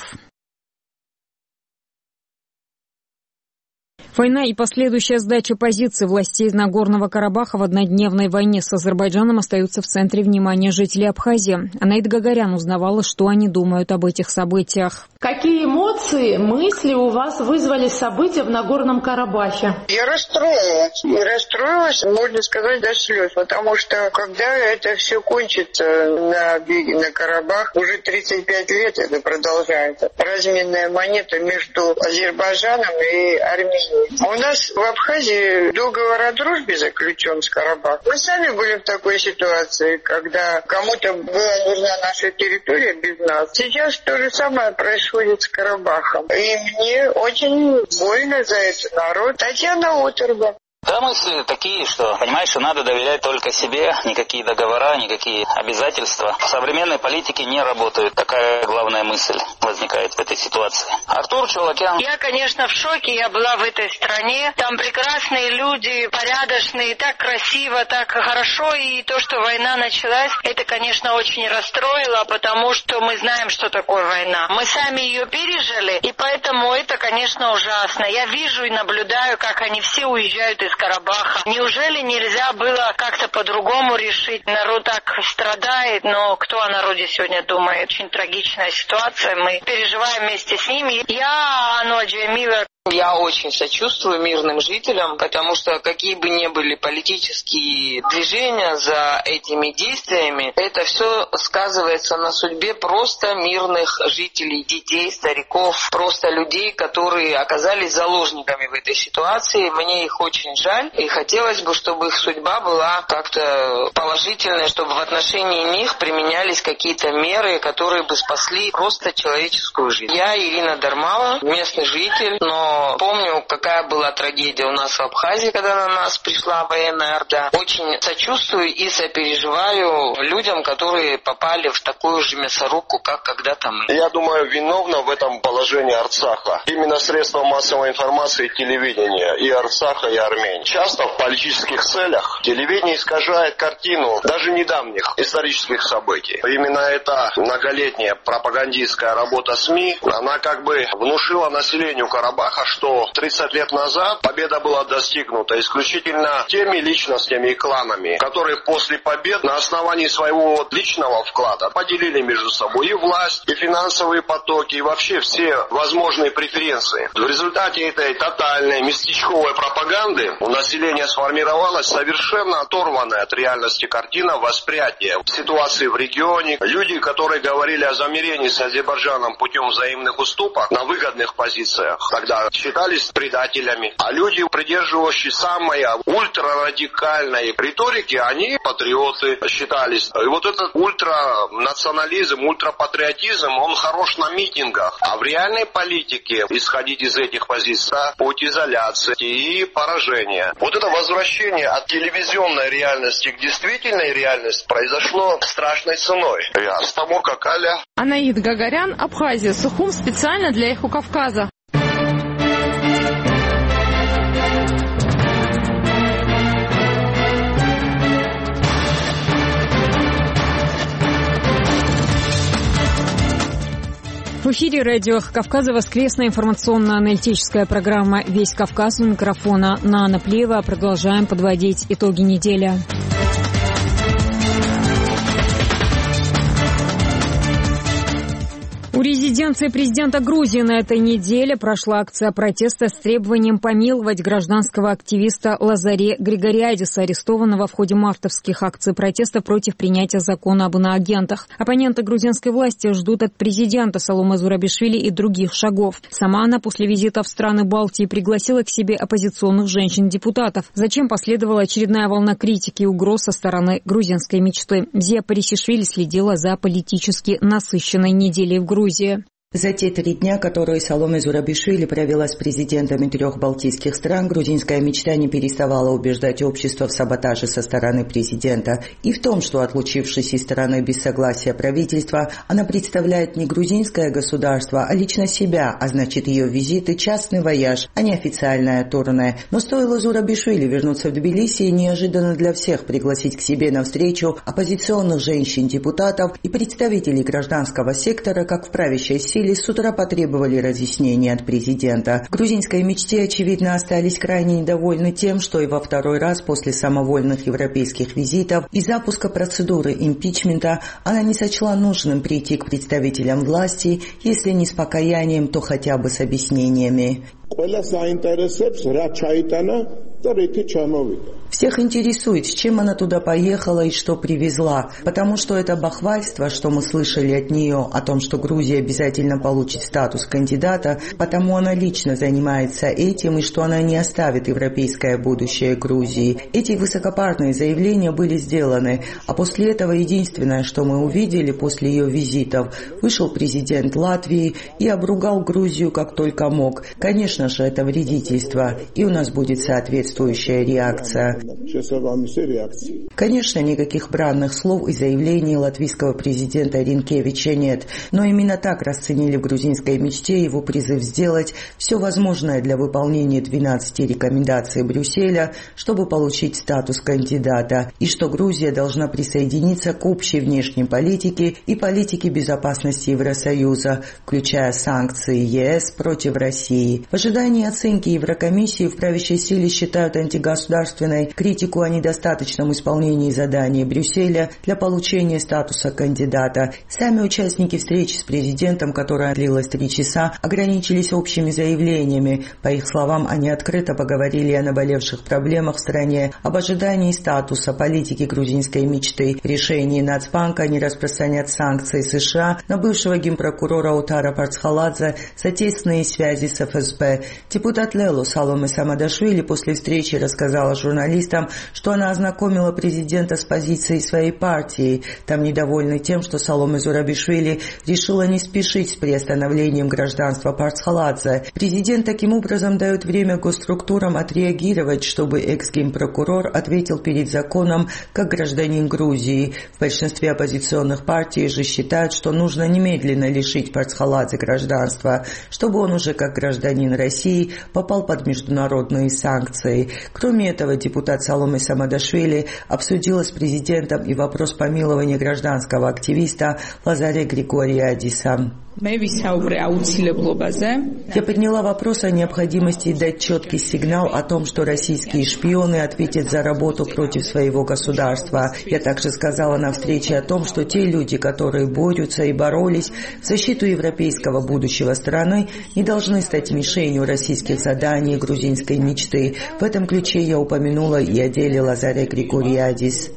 Война и последующая сдача позиций властей Нагорного Карабаха в однодневной войне с Азербайджаном остаются в центре внимания жителей Абхазии. Анаида Гагарян узнавала, что они думают об этих событиях. Какие эмоции, мысли у вас вызвали события в Нагорном Карабахе? Я расстроилась, можно сказать, до слез, потому что когда это все кончится на береге, на Карабах, уже 35 лет это продолжается. Разменная монета между Азербайджаном и Арменией. У нас в Абхазии договор о дружбе заключен с Карабахом. Мы сами были в такой ситуации, когда кому-то была нужна наша территория без нас. Сейчас то же самое происходит с Карабахом. И мне очень больно за этот народ. Татьяна Оторва. Да, мысли такие, что, понимаешь, что надо доверять только себе, никакие договора, никакие обязательства. В современной политике не работают. Такая главная мысль возникает в этой ситуации. Артур Чулакян. Я, конечно, в шоке. Я была в этой стране. Там прекрасные люди, порядочные, так красиво, так хорошо. И то, что война началась, это, конечно, очень расстроило, потому что мы знаем, что такое война. Мы сами ее пережили, и поэтому это, конечно, ужасно. Я вижу и наблюдаю, как они все уезжают из Карабаха. Неужели нельзя было как-то по-другому решить? Народ так страдает, но кто о народе сегодня думает? Очень трагичная ситуация, мы переживаем вместе с ними. Я Ануа Джамила. Я очень сочувствую мирным жителям, потому что какие бы ни были политические движения за этими действиями, это все сказывается на судьбе просто мирных жителей, детей, стариков, просто людей, которые оказались заложниками в этой ситуации. Мне их очень жаль, и хотелось бы, чтобы их судьба была как-то положительная, чтобы в отношении них применялись какие-то меры, которые бы спасли просто человеческую жизнь. Я Ирина Дармала, местный житель, но помню, какая была трагедия у нас в Абхазии, когда на нас пришла военная орда. Очень сочувствую и сопереживаю людям, которые попали в такую же мясорубку, как когда-то мы. Я думаю, виновна в этом положении Арцаха. Именно средства массовой информации и телевидения и Арцаха, и Армении. Часто в политических целях телевидение искажает картину даже недавних исторических событий. Именно эта многолетняя пропагандистская работа СМИ, она как бы внушила населению Карабаха, что 30 лет назад победа была достигнута исключительно теми личностями и кланами, которые после побед на основании своего личного вклада поделили между собой и власть, и финансовые потоки, и вообще все возможные преференции. В результате этой тотальной местечковой пропаганды у населения сформировалась совершенно оторванная от реальности картина восприятия ситуации в регионе. Люди, которые говорили о замирении с Азербайджаном путем взаимных уступок на выгодных позициях, тогда считались предателями. А люди, придерживающие самой ультрарадикальной риторики, они патриоты считались. И вот этот ультранационализм, ультрапатриотизм, он хорош на митингах. А в реальной политике исходить из этих позиций — путь изоляции и поражения. Вот это возвращение от телевизионной реальности к действительной реальности произошло страшной ценой. Я Стамур Какаля. Анаида Гагарян, Абхазия, Сухум, специально для «Эхо Кавказа». В эфире радио «Эхо Кавказа» воскресная информационно-аналитическая программа «Весь Кавказ». У микрофона Нана Плеева. Продолжаем подводить итоги недели. У резиденции президента Грузии на этой неделе прошла акция протеста с требованием помиловать гражданского активиста Лазаре Григориадиса, арестованного в ходе мартовских акций протеста против принятия закона об иноагентах. Оппоненты грузинской власти ждут от президента Саломе Зурабишвили и других шагов. Сама она после визита в страны Балтии пригласила к себе оппозиционных женщин-депутатов. Зачем последовала очередная волна критики и угроз со стороны грузинской мечты? Зия Парисишвили следила за политически насыщенной неделей в Грузии. За те 3 дня, которые Саломе Зурабишвили провела с президентами 3 балтийских стран, грузинская мечта не переставала убеждать общество в саботаже со стороны президента и в том, что, отлучившись из страны без согласия правительства, она представляет не грузинское государство, а лично себя, а значит ее визит и частный вояж, а не официальное турне. Но стоило Зурабишвили вернуться в Тбилиси и неожиданно для всех пригласить к себе на встречу оппозиционных женщин-депутатов и представителей гражданского сектора, как в правящей силе с утра потребовали разъяснений от президента. В грузинской мечте, очевидно, остались крайне недовольны тем, что и во 2-й раз после самовольных европейских визитов и запуска процедуры импичмента она не сочла нужным прийти к представителям власти, если не с покаянием, то хотя бы с объяснениями. Всех интересует, с чем она туда поехала и что привезла, потому что это бахвальство, что мы слышали от нее о том, что Грузия обязательно получит статус кандидата, потому она лично занимается этим и что она не оставит европейское будущее Грузии. Эти высокопарные заявления были сделаны, а после этого единственное, что мы увидели после ее визитов, вышел президент Латвии и обругал Грузию как только мог. Конечно же, это вредительство, и у нас будет соответствующая реакция. Конечно, никаких бранных слов и заявлений латвийского президента Ринкевича нет, но именно так расценили в грузинской мечте его призыв сделать все возможное для выполнения 12 рекомендаций Брюсселя, чтобы получить статус кандидата, и что Грузия должна присоединиться к общей внешней политике и политике безопасности Евросоюза, включая санкции ЕС против России. В ожидании оценки Еврокомиссии в правящей силе считают антигосударственной критику о недостаточном исполнении заданий Брюсселя для получения статуса кандидата. Сами участники встречи с президентом, которая длилась 3 часа, ограничились общими заявлениями. По их словам, они открыто поговорили о наболевших проблемах в стране, об ожидании статуса, политики грузинской мечты, решении Нацбанка не распространять санкции США на бывшего генпрокурора Утара Парцхаладзе за тесные связи с ФСБ. Депутат Лелу Саломе Самадашвили после встречи рассказала журналистам, что она ознакомила президента с позицией своей партии. Там недовольны тем, что Саломе Зурабишвили решила не спешить с приостановлением гражданства Парцхаладзе. Президент таким образом дает время госструктурам отреагировать, чтобы экс-генпрокурор ответил перед законом как гражданин Грузии. В большинстве оппозиционных партий же считают, что нужно немедленно лишить Парцхаладзе гражданства, чтобы он уже как гражданин России попал под международные санкции. Кроме этого, депутат Саломе Самадашвили обсудила с президентом и вопрос помилования гражданского активиста Лазаре Григориадиса. Я подняла вопрос о необходимости дать четкий сигнал о том, что российские шпионы ответят за работу против своего государства. Я также сказала на встрече о том, что те люди, которые борются и боролись в защиту европейского будущего страны, не должны стать мишенью российских заданий и грузинской мечты. В этом ключе я упомянула и о деле Лазаре Григориадис.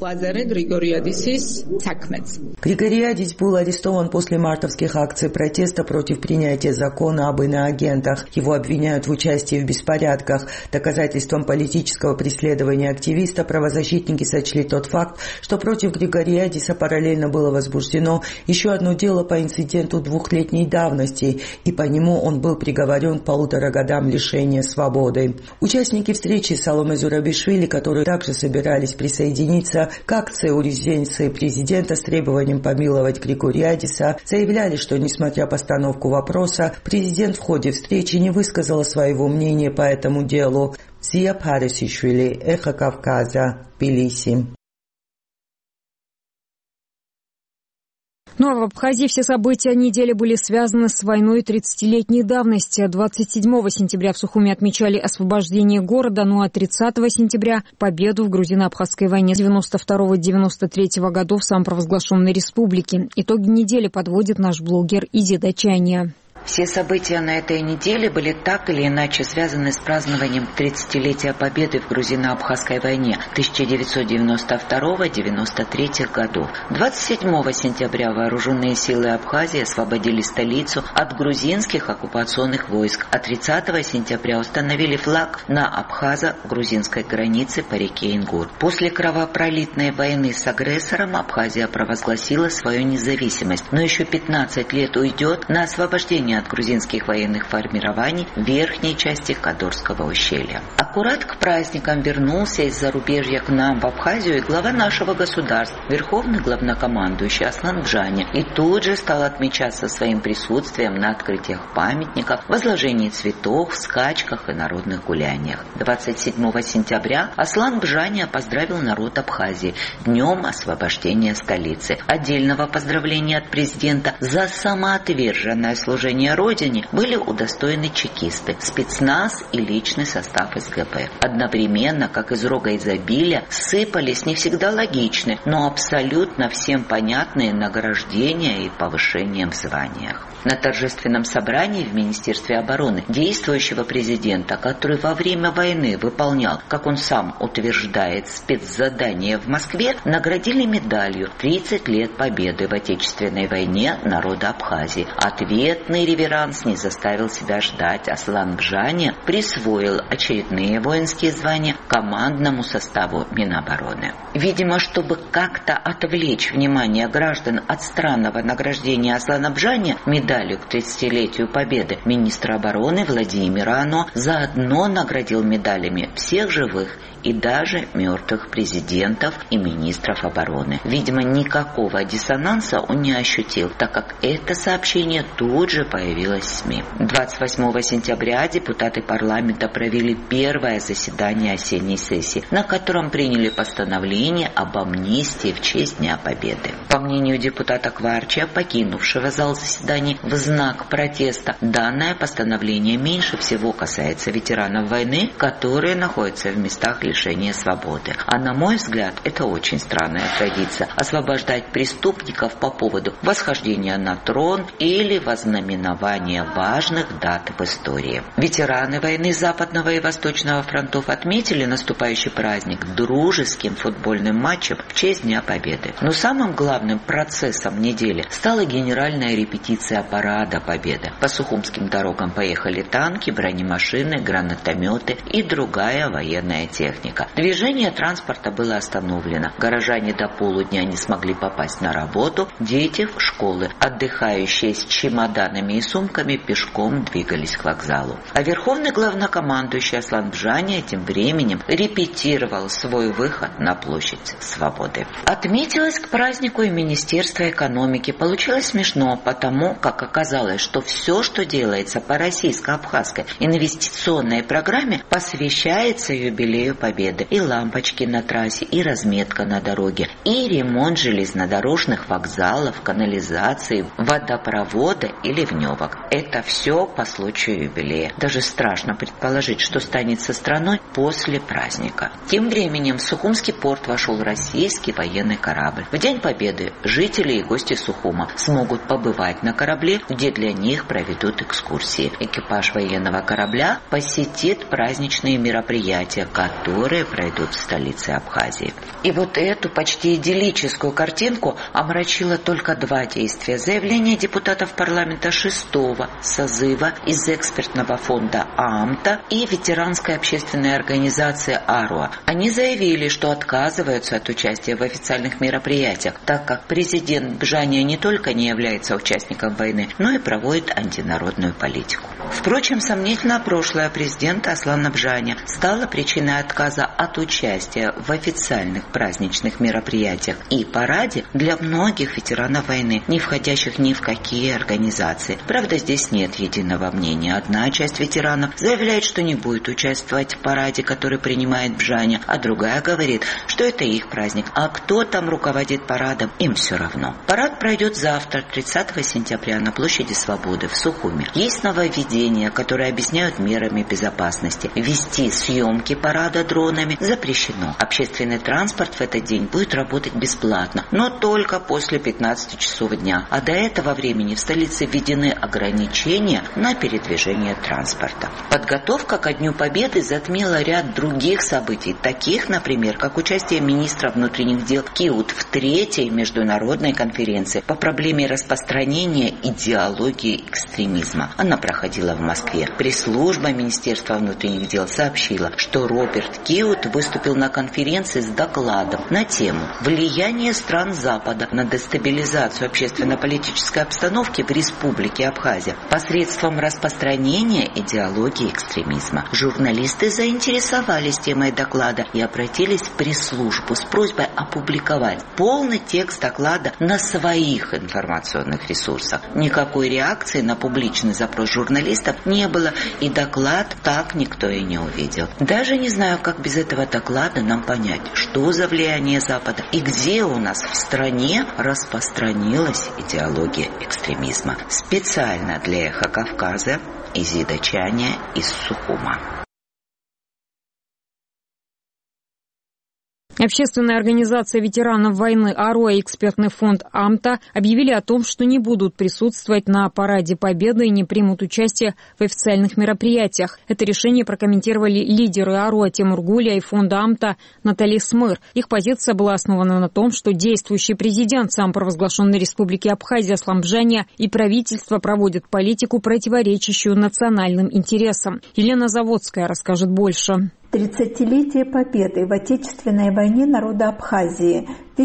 Григориадис был арестован после мартовских акций протеста против принятия закона об иноагентах. Его обвиняют в участии в беспорядках. Доказательством политического преследования активиста правозащитники сочли тот факт, что против Григориадиса параллельно было возбуждено еще одно дело по инциденту 2-летней давности, и по нему он был приговорен к 1,5 годам лишения свободы. Участники встречи Саломе Зурабишвили, которые также собирались присоединиться к акции у резиденции президента с требованием помиловать Григориадиса, заявляли, что, несмотря на постановку вопроса, президент в ходе встречи не высказала своего мнения по этому делу. Зия Парисишвили, Эхо Кавказа, Тбилиси. Ну а в Абхазии все события недели были связаны с войной 30-летней давности. 27 сентября в Сухуми отмечали освобождение города, ну а 30 сентября – победу в грузино-абхазской войне 92-93 годов самопровозглашенной республики. Итоги недели подводит наш блогер Иди Дачания. Все события на этой неделе были так или иначе связаны с празднованием 30-летия победы в грузино-абхазской войне 1992-93 годов. 27 сентября вооруженные силы Абхазии освободили столицу от грузинских оккупационных войск, а 30 сентября установили флаг на абхазо-грузинской границе по реке Ингур. После кровопролитной войны с агрессором Абхазия провозгласила свою независимость, но еще 15 лет уйдет на освобождение от грузинских военных формирований в верхней части Кадорского ущелья. Аккурат к праздникам вернулся из зарубежья к нам в Абхазию и глава нашего государства, верховный главнокомандующий Аслан Бжаня, и тут же стал отмечаться своим присутствием на открытиях памятников, возложении цветов, скачках и народных гуляниях. 27 сентября Аслан Бжаня поздравил народ Абхазии днем освобождения столицы. Отдельного поздравления от президента за самоотверженное служение Родине были удостоены чекисты, спецназ и личный состав СГБ. Одновременно, как из рога изобилия, сыпались не всегда логичные, но абсолютно всем понятные награждения и повышения в званиях. На торжественном собрании в Министерстве обороны действующего президента, который во время войны выполнял, как он сам утверждает, спецзадание в Москве, наградили медалью «30 лет победы в Отечественной войне народа Абхазии». Ответный реверанс не заставил себя ждать. Аслан Бжаня присвоил очередные воинские звания командному составу Минобороны. Видимо, чтобы как-то отвлечь внимание граждан от странного награждения Аслана Бжаня медалью к 30-летию победы, министр обороны Владимир Ано заодно наградил медалями всех живых и даже мертвых президентов и министров обороны. Видимо, никакого диссонанса он не ощутил, так как это сообщение тут же появилось в СМИ. 28 сентября депутаты парламента провели первое заседание осенней сессии, на котором приняли постановление об амнистии в честь Дня Победы. По мнению депутата Кварча, покинувшего зал заседаний в знак протеста, данное постановление меньше всего касается ветеранов войны, которые находятся в местах лишения свободы. А на мой взгляд, это очень странная традиция – освобождать преступников по поводу восхождения на трон или вознаменования важных дат в истории. Ветераны войны Западного и Восточного фронтов отметили наступающий праздник дружеским футбольным матчем в честь Дня Победы. Но самым главным процессом недели стала генеральная репетиция парада Победы. По сухумским дорогам поехали танки, бронемашины, гранатометы и другая военная техника. Движение транспорта было остановлено. Горожане до полудня не смогли попасть на работу, дети в школы, отдыхающие с чемоданами и сумками пешком двигались к вокзалу. А верховный главнокомандующий Аслан Бжаня тем временем репетировал свой выход на площадь Свободы. Отметилось к празднику и Министерство экономики. Получилось смешно, потому как оказалось, что все, что делается по российско-абхазской инвестиционной программе, посвящается юбилею Победы. И лампочки на трассе, и разметка на дороге, и ремонт железнодорожных вокзалов, канализации, водопровода и ливневок. Это все по случаю юбилея. Даже страшно предположить, что станет со страной после праздника. Тем временем в Сухумский порт вошел российский военный корабль. В День Победы жители и гости Сухума смогут побывать на корабле, где для них проведут экскурсии. Экипаж военного корабля посетит праздничные мероприятия, которые пройдут в столице Абхазии. И вот эту почти идиллическую картинку омрачило только два действия. Заявление депутатов парламента 6-го созыва из экспертного фонда ААМТа и ветеранской общественной организации АРУА. Они заявили, что отказываются от участия в официальных мероприятиях, так как президент Бжаня не только не является участником войны, но и проводит антинародную политику. Впрочем, сомнительное прошлое президента Аслана Бжаня стало причиной отказа от участия в официальных праздничных мероприятиях и параде для многих ветеранов войны, не входящих ни в какие организации. Правда, здесь нет единого мнения. Одна часть ветеранов заявляет, что не будет участвовать в параде, который принимает Бжаня, а другая говорит, что это их праздник. А кто там руководит парадом, им все равно. Парад пройдет завтра, 30 сентября, на площади Свободы в Сухуми. Есть нововведения, которые объясняют мерами безопасности. Вести съемки парада дронами запрещено. Общественный транспорт в этот день будет работать бесплатно, но только после 15 часов дня. А до этого времени в столице введены ограничения на передвижение транспорта. Подготовка ко Дню Победы затмила ряд других событий, таких, например, как участие министра внутренних дел Киут в 3-й международной конференции по проблеме распространения идеологии экстремизма. Она проходила в Москве. Пресс-служба Министерства внутренних дел сообщила, что Роберт Киут выступил на конференции с докладом на тему «Влияние стран Запада на дестабилизацию общественно-политической обстановки в Республике Абхазия посредством распространения идеологии экстремизма». Журналисты заинтересовались темой доклада и обратились в пресс-службу с просьбой опубликовать полный текст доклада на своих информационных ресурсах. Никакой реакции на публичный запрос журналистов не было, и доклад так никто и не увидел. Даже не знаю, как без этого доклада нам понять, что за влияние Запада и где у нас в стране распространилась идеология экстремизма. Специально для «Эхо Кавказа» Изида Чаня из Сухума. Общественная организация ветеранов войны АРОА и экспертный фонд АМТА объявили о том, что не будут присутствовать на Параде Победы и не примут участие в официальных мероприятиях. Это решение прокомментировали лидеры АРОА Тимур Гулия и фонда АМТА Натали Смыр. Их позиция была основана на том, что действующий президент самопровозглашенной республики Абхазия Аслан Бжаня и правительство проводят политику, противоречащую национальным интересам. Елена Заводская расскажет больше. 30-летие победы в Отечественной войне народа Абхазии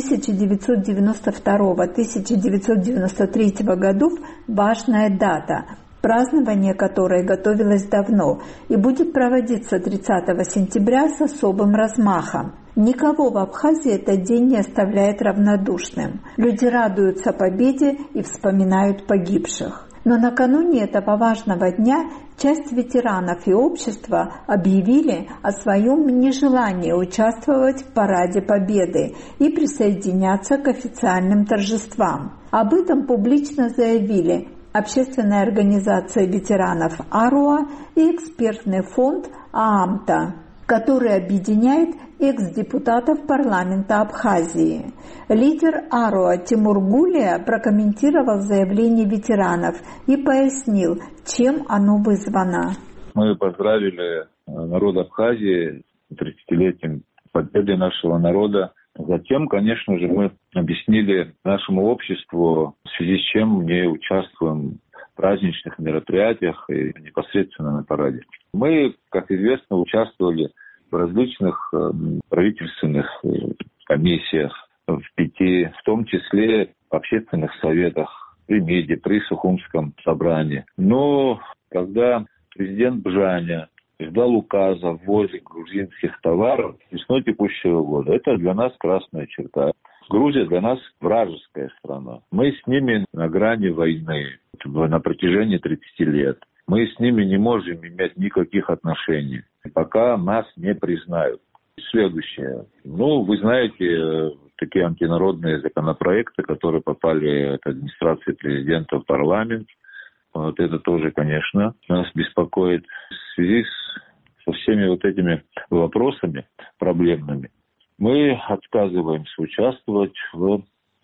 1992-1993 годов – важная дата, празднование которой готовилось давно и будет проводиться 30 сентября с особым размахом. Никого в Абхазии этот день не оставляет равнодушным. Люди радуются победе и вспоминают погибших. Но накануне этого важного дня часть ветеранов и общества объявили о своем нежелании участвовать в Параде Победы и присоединяться к официальным торжествам. Об этом публично заявили Общественная организация ветеранов АРОА и экспертный фонд ААМТА, который объединяет экс-депутатов парламента Абхазии. Лидер АРОА Тимур Гулия прокомментировал заявление ветеранов и пояснил, чем оно вызвано. Мы поздравили народ Абхазии с 30-летием победы нашего народа. Затем, конечно же, мы объяснили нашему обществу, в связи с чем мы не участвуем в праздничных мероприятиях и непосредственно на параде. Мы, как известно, участвовали в различных правительственных комиссиях, в 5, в том числе в общественных советах, при МИДе, при Сухумском собрании. Но когда президент Бжаня издал указ о ввозе грузинских товаров весной текущего года, это для нас красная черта. Грузия для нас вражеская страна. Мы с ними на грани войны на протяжении 30 лет. Мы с ними не можем иметь никаких отношений, пока нас не признают. Следующее. Вы знаете, такие антинародные законопроекты, которые попали от администрации президента в парламент. Вот это тоже, конечно, нас беспокоит в связи со всеми вот этими вопросами проблемными. Мы отказываемся участвовать в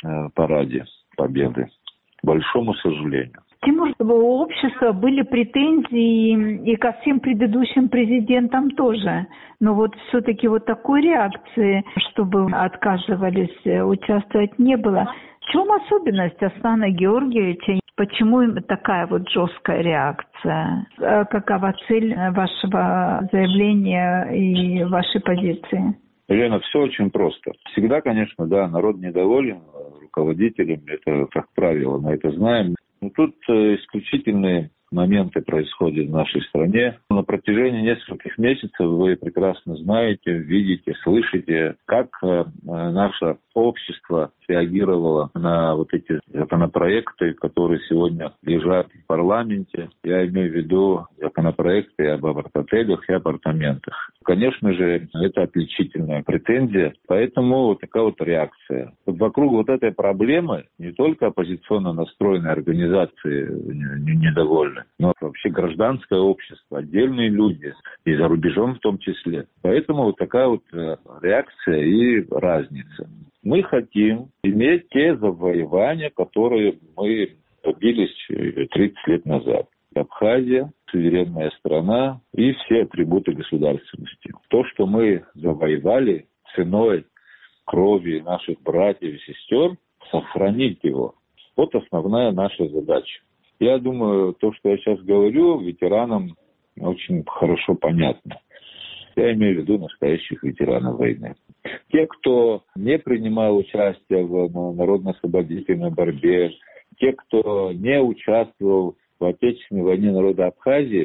Параде Победы, к большому сожалению. Тимур, у общества были претензии и ко всем предыдущим президентам тоже. Но вот все-таки вот такой реакции, чтобы отказывались участвовать, не было. В чем особенность Аслана Георгиевича? Почему такая вот жесткая реакция? Какова цель вашего заявления и вашей позиции? Елена, все очень просто. Всегда, конечно, да, народ недоволен руководителем, это как правило, мы это знаем. Но тут исключительные моменты происходят в нашей стране. На протяжении нескольких месяцев вы прекрасно знаете, видите, слышите, как наше общество реагировало на вот эти законопроекты, которые сегодня лежат в парламенте. Я имею в виду законопроекты об апарт-отелях и апартаментах. Конечно же, это отличительная претензия, поэтому вот такая вот реакция. Вот вокруг вот этой проблемы не только оппозиционно настроенные организации недовольны, но вообще гражданское общество, отдельные люди, и за рубежом в том числе. Поэтому вот такая вот реакция и разница. Мы хотим иметь те завоевания, которые мы добились 30 лет назад. Абхазия, суверенная страна и все атрибуты государственности. То, что мы завоевали ценой крови наших братьев и сестер, сохранить его. Вот основная наша задача. Я думаю, то, что я сейчас говорю, ветеранам очень хорошо понятно. Я имею в виду настоящих ветеранов войны. Те, кто не принимал участие в народно-освободительной борьбе, те, кто не участвовал в Отечественной войне народа Абхазии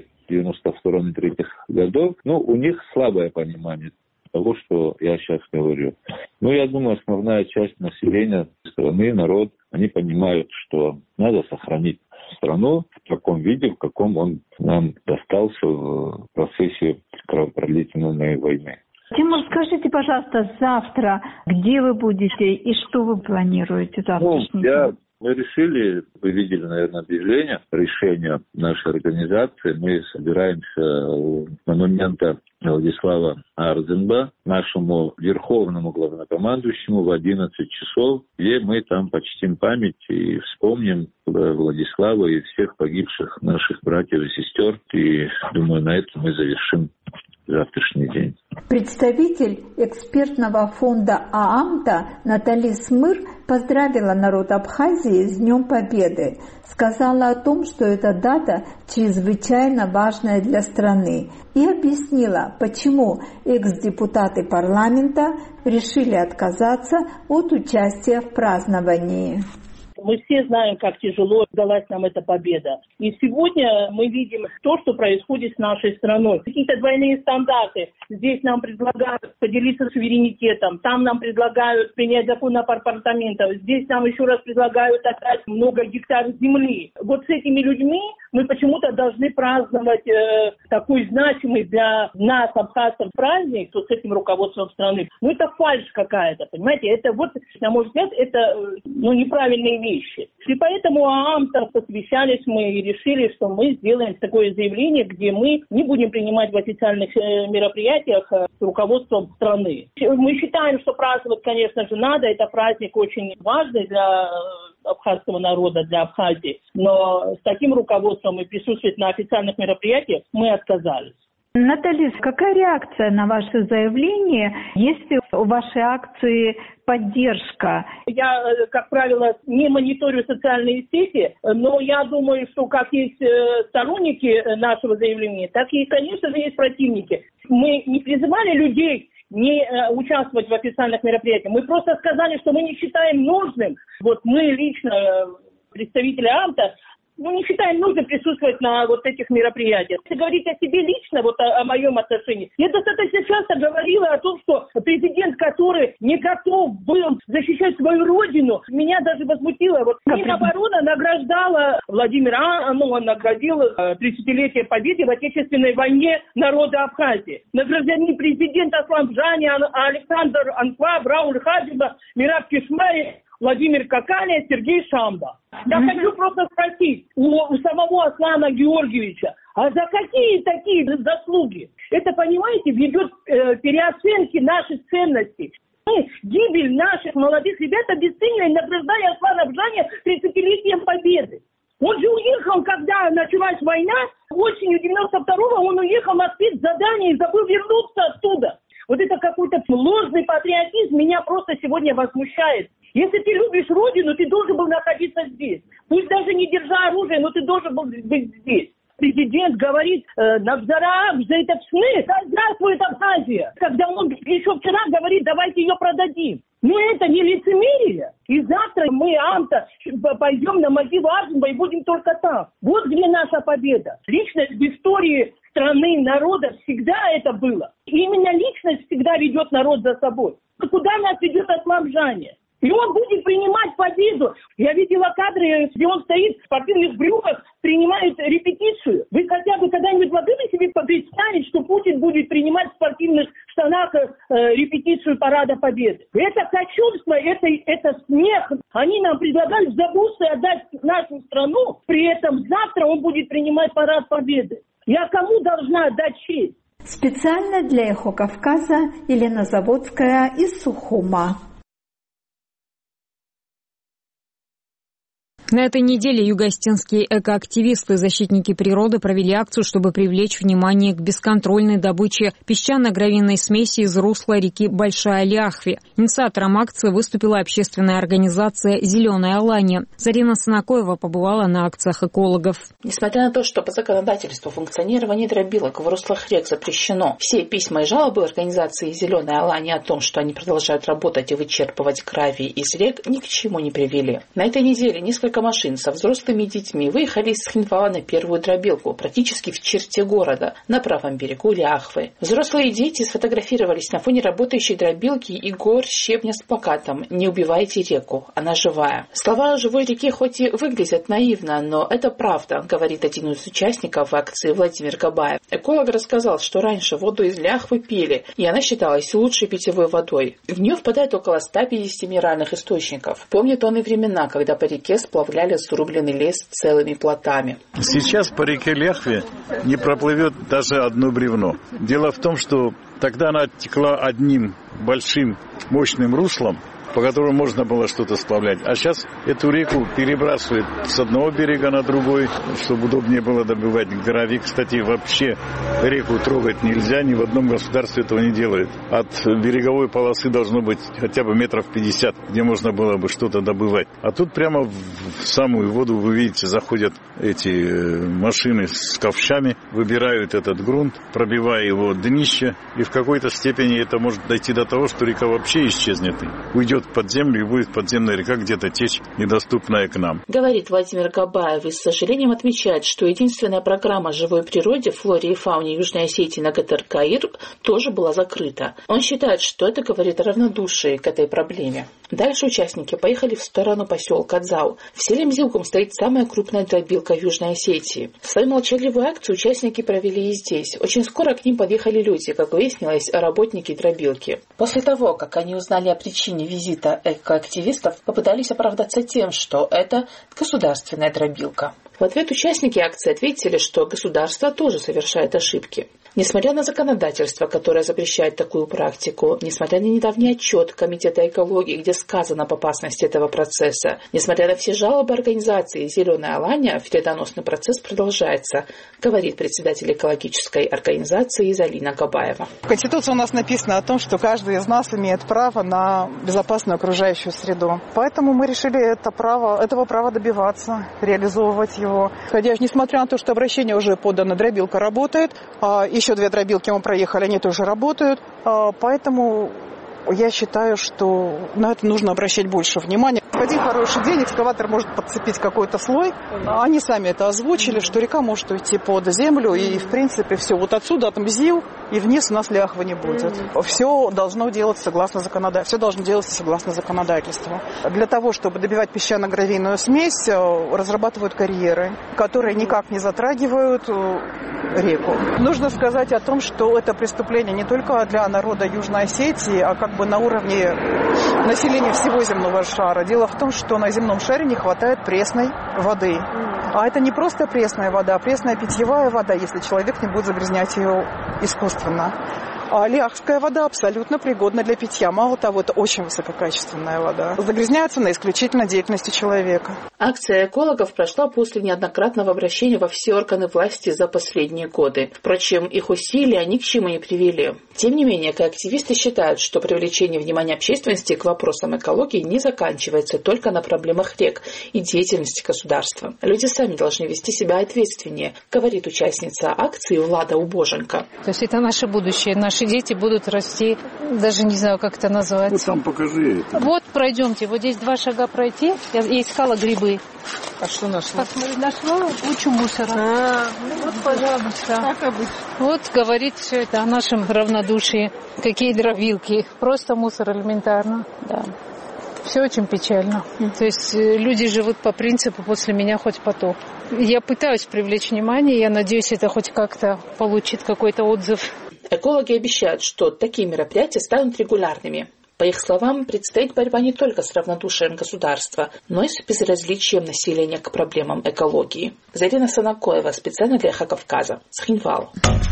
92-93 годов, у них слабое понимание того, что я сейчас говорю. Я думаю, основная часть населения страны, народ, они понимают, что надо сохранить страну в таком виде, в каком он нам достался в процессе кровопролитной войны. Тимур, скажите, пожалуйста, завтра где вы будете и что вы планируете завтрашний день? Мы решили, вы видели, наверное, объявление, решение нашей организации. Мы собираемся у монумента Владислава Арзенба, нашему верховному главнокомандующему, в 11 часов, где мы там почтим память и вспомним Владислава и всех погибших наших братьев и сестер. И, думаю, на этом мы завершим завтрашний день. Представитель экспертного фонда ААМТа Натали Смыр поздравила народ Абхазии с Днем Победы. Сказала о том, что эта дата чрезвычайно важная для страны. И объяснила, почему экс-депутаты парламента решили отказаться от участия в праздновании. Мы все знаем, как тяжело далась нам эта победа. И сегодня мы видим то, что происходит с нашей страной. Какие-то двойные стандарты. Здесь нам предлагают поделиться суверенитетом, там нам предлагают принять закон об апартаментах, здесь нам еще раз предлагают отдать много гектаров земли. Вот с этими людьми мы почему-то должны праздновать такой значимый для нас, абхазцев, праздник, вот с этим руководством страны. Это фальшь какая-то, понимаете? Это вот, на мой взгляд, это неправильные вещи. И поэтому ААМТа посвящались мы и решили, что мы сделаем такое заявление, где мы не будем принимать в официальных мероприятиях с руководством страны. Мы считаем, что праздновать, конечно же, надо. Это праздник очень важный для абхазского народа, для Абхазии. Но с таким руководством и присутствовать на официальных мероприятиях мы отказались. Наталья, какая реакция на ваше заявление, если у вашей акции поддержка? Я, как правило, не мониторю социальные сети, но я думаю, что как есть сторонники нашего заявления, так и, конечно же, есть противники. Мы не призывали людей не участвовать в официальных мероприятиях. Мы просто сказали, что мы не считаем нужным, вот мы лично, представители ААМТа, не считаем нужным присутствовать на вот этих мероприятиях. Если говорить о себе лично, вот о моем отношении, я достаточно часто говорила о том, что президент, который не готов был защищать свою родину, меня даже возмутило. Вот Минобороны награждала Владимира, он наградил 30-летие победы в Отечественной войне народа Абхазии. Награждены президент Аслан Бжани, Александр Анква, Рауль Хадиба, Мираб Кишмаев, Владимир Какаля, Сергей Шамба. Я хочу просто спросить у самого Аслана Георгиевича, а за какие такие заслуги? Это, понимаете, ведет переоценки наших ценностей. Гибель наших молодых ребят обесценили, награждая Аслана Бжани 30-летием победы. Он же уехал, когда началась война, осенью 92-го он уехал на спецзадание и забыл вернуться оттуда. Вот это какой-то ложный патриотизм меня просто сегодня возмущает. Если ты любишь родину, ты должен был находиться здесь. Пусть даже не держа оружие, но ты должен был быть здесь. президент говорит «Навзарак, зайтапсны», здравствует Абхазия, когда он еще вчера говорит «давайте ее продадим». Но это не лицемерие. И завтра мы, Амта, пойдем на могилу Арзумба и будем только там. Вот где наша победа. Личность в истории страны, народа всегда это было. И именно личность всегда ведет народ за собой. Куда нас ведет ослабжание? И он будет принимать победу. Я видела кадры, где он стоит в спортивных брюках, принимает репетицию. Вы хотя бы когда-нибудь могли себе представить, что Путин будет принимать в спортивных штанах репетицию Парада Победы? Это кощунство, это смех. Они нам предлагают за бусы отдать нашу страну, при этом завтра он будет принимать Парад Победы. Я кому должна отдать честь? Специально для «Эхо Кавказа» Елена Заводская из Сухума. На этой неделе юго-осетинские экоактивисты и защитники природы провели акцию, чтобы привлечь внимание к бесконтрольной добыче песчано-гравийной смеси из русла реки Большая Ляхви. Инициатором акции выступила общественная организация «Зеленая Алания». Зарина Санакоева побывала на акциях экологов. Несмотря на то, что по законодательству функционирование дробилок в руслах рек запрещено, все письма и жалобы организации «Зеленая Алания» о том, что они продолжают работать и вычерпывать гравий из рек, ни к чему не привели. На этой неделе несколько машин со взрослыми детьми выехали из Хинвала на первую дробилку, практически в черте города, на правом берегу Ляхвы. Взрослые дети сфотографировались на фоне работающей дробилки и гор щебня с плакатом «Не убивайте реку, она живая». Слова о живой реке хоть и выглядят наивно, но это правда, говорит один из участников акции Владимир Габаев. Эколог рассказал, что раньше воду из Ляхвы пили, и она считалась лучшей питьевой водой. В нее впадает около 150 минеральных источников. Помнит он и времена, когда по реке сплавляли срубленный лес целыми плотами. Сейчас по реке Ляхве не проплывет даже одно бревно. Дело в том, что тогда она текла одним большим мощным руслом, по которому можно было что-то сплавлять. А сейчас эту реку перебрасывают с одного берега на другой, чтобы удобнее было добывать гравий. Кстати, вообще реку трогать нельзя, ни в одном государстве этого не делают. От береговой полосы должно быть хотя бы метров 50, где можно было бы что-то добывать. А тут прямо в самую воду, вы видите, заходят эти машины с ковшами, выбирают этот грунт, пробивая его днище, и в какой-то степени это может дойти до того, что река вообще исчезнет, уйдет под землю, и будет подземная река где-то течь, недоступная к нам. Говорит Владимир Габаев и с сожалением отмечает, что единственная программа живой природе, флоре и фауне Южной Осетии на ГТР-Каир тоже была закрыта. Он считает, что это говорит о равнодушии к этой проблеме. Дальше участники поехали в сторону поселка Дзау. В селе Мзилкум стоит самая крупная дробилка в Южной Осетии. Свою молчаливую акцию участники провели и здесь. Очень скоро к ним подъехали люди, как выяснилось, работники дробилки. После того, как они узнали о причине визита экоактивистов, попытались оправдаться тем, что это государственная дробилка. В ответ участники акции ответили, что государство тоже совершает ошибки. Несмотря на законодательство, которое запрещает такую практику, несмотря на недавний отчет Комитета экологии, где сказано об опасности этого процесса, несмотря на все жалобы организации «Зеленая Алания», вредоносный процесс продолжается, говорит председатель экологической организации Залина Габаева. В Конституции у нас написано о том, что каждый из нас имеет право на безопасную окружающую среду. Поэтому мы решили этого права добиваться, реализовывать его. Несмотря на то, что обращение уже подано, дробилка работает, еще 2 дробилки мы проехали, они тоже работают. Поэтому я считаю, что на это нужно обращать больше внимания. В один хороший день экскаватор может подцепить какой-то слой. Они сами это озвучили, что река может уйти под землю. И, в принципе, все. Вот отсюда, от Мзил, и вниз у нас Ляхвы не будет. Все должно делаться согласно законодательству. Для того, чтобы добивать песчано-гравийную смесь, разрабатывают карьеры, которые никак не затрагивают реку. Нужно сказать о том, что это преступление не только для народа Южной Осетии, а как бы на уровне населения всего земного шара. Дело в том, что на земном шаре не хватает пресной воды. А это не просто пресная вода, а пресная питьевая вода, если человек не будет загрязнять ее искусственно. А ляхская вода абсолютно пригодна для питья. Мало того, это очень высококачественная вода. Загрязняется она исключительно деятельностью человека. Акция экологов прошла после неоднократного обращения во все органы власти за последние годы. Впрочем, их усилия ни к чему не привели. Тем не менее, активисты считают, что привлечение внимания общественности к вопросам экологии не заканчивается только на проблемах рек и деятельности государства. Люди сами должны вести себя ответственнее, говорит участница акции Влада Убоженко. То есть это наше будущее. Наши дети будут расти, даже не знаю, как это назвать. Вот там покажи это. Вот пройдемте, вот здесь 2 шага пройти. Я искала грибы. А что нашла? Нашла кучу мусора. Вот, пожалуйста. Как обычно. Вот говорит все это о нашем равнодушии. Какие дровилки. Просто мусор элементарно. Да. Все очень печально. То есть люди живут по принципу «после меня хоть потоп». Я пытаюсь привлечь внимание, я надеюсь, это хоть как-то получит какой-то отзыв. Экологи обещают, что такие мероприятия станут регулярными. По их словам, предстоит борьба не только с равнодушием государства, но и с безразличием населения к проблемам экологии. Зарина Санакоева, специально для Эхо Кавказа, Схинвал.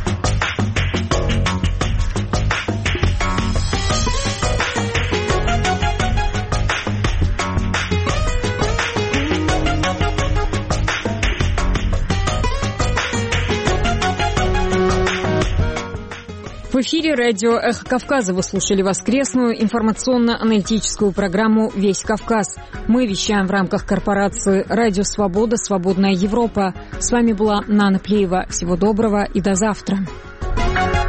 В эфире радио «Эхо Кавказа» вы слушали воскресную информационно-аналитическую программу «Весь Кавказ». Мы вещаем в рамках корпорации «Радио Свобода. Свободная Европа». С вами была Нана Плеева. Всего доброго и до завтра.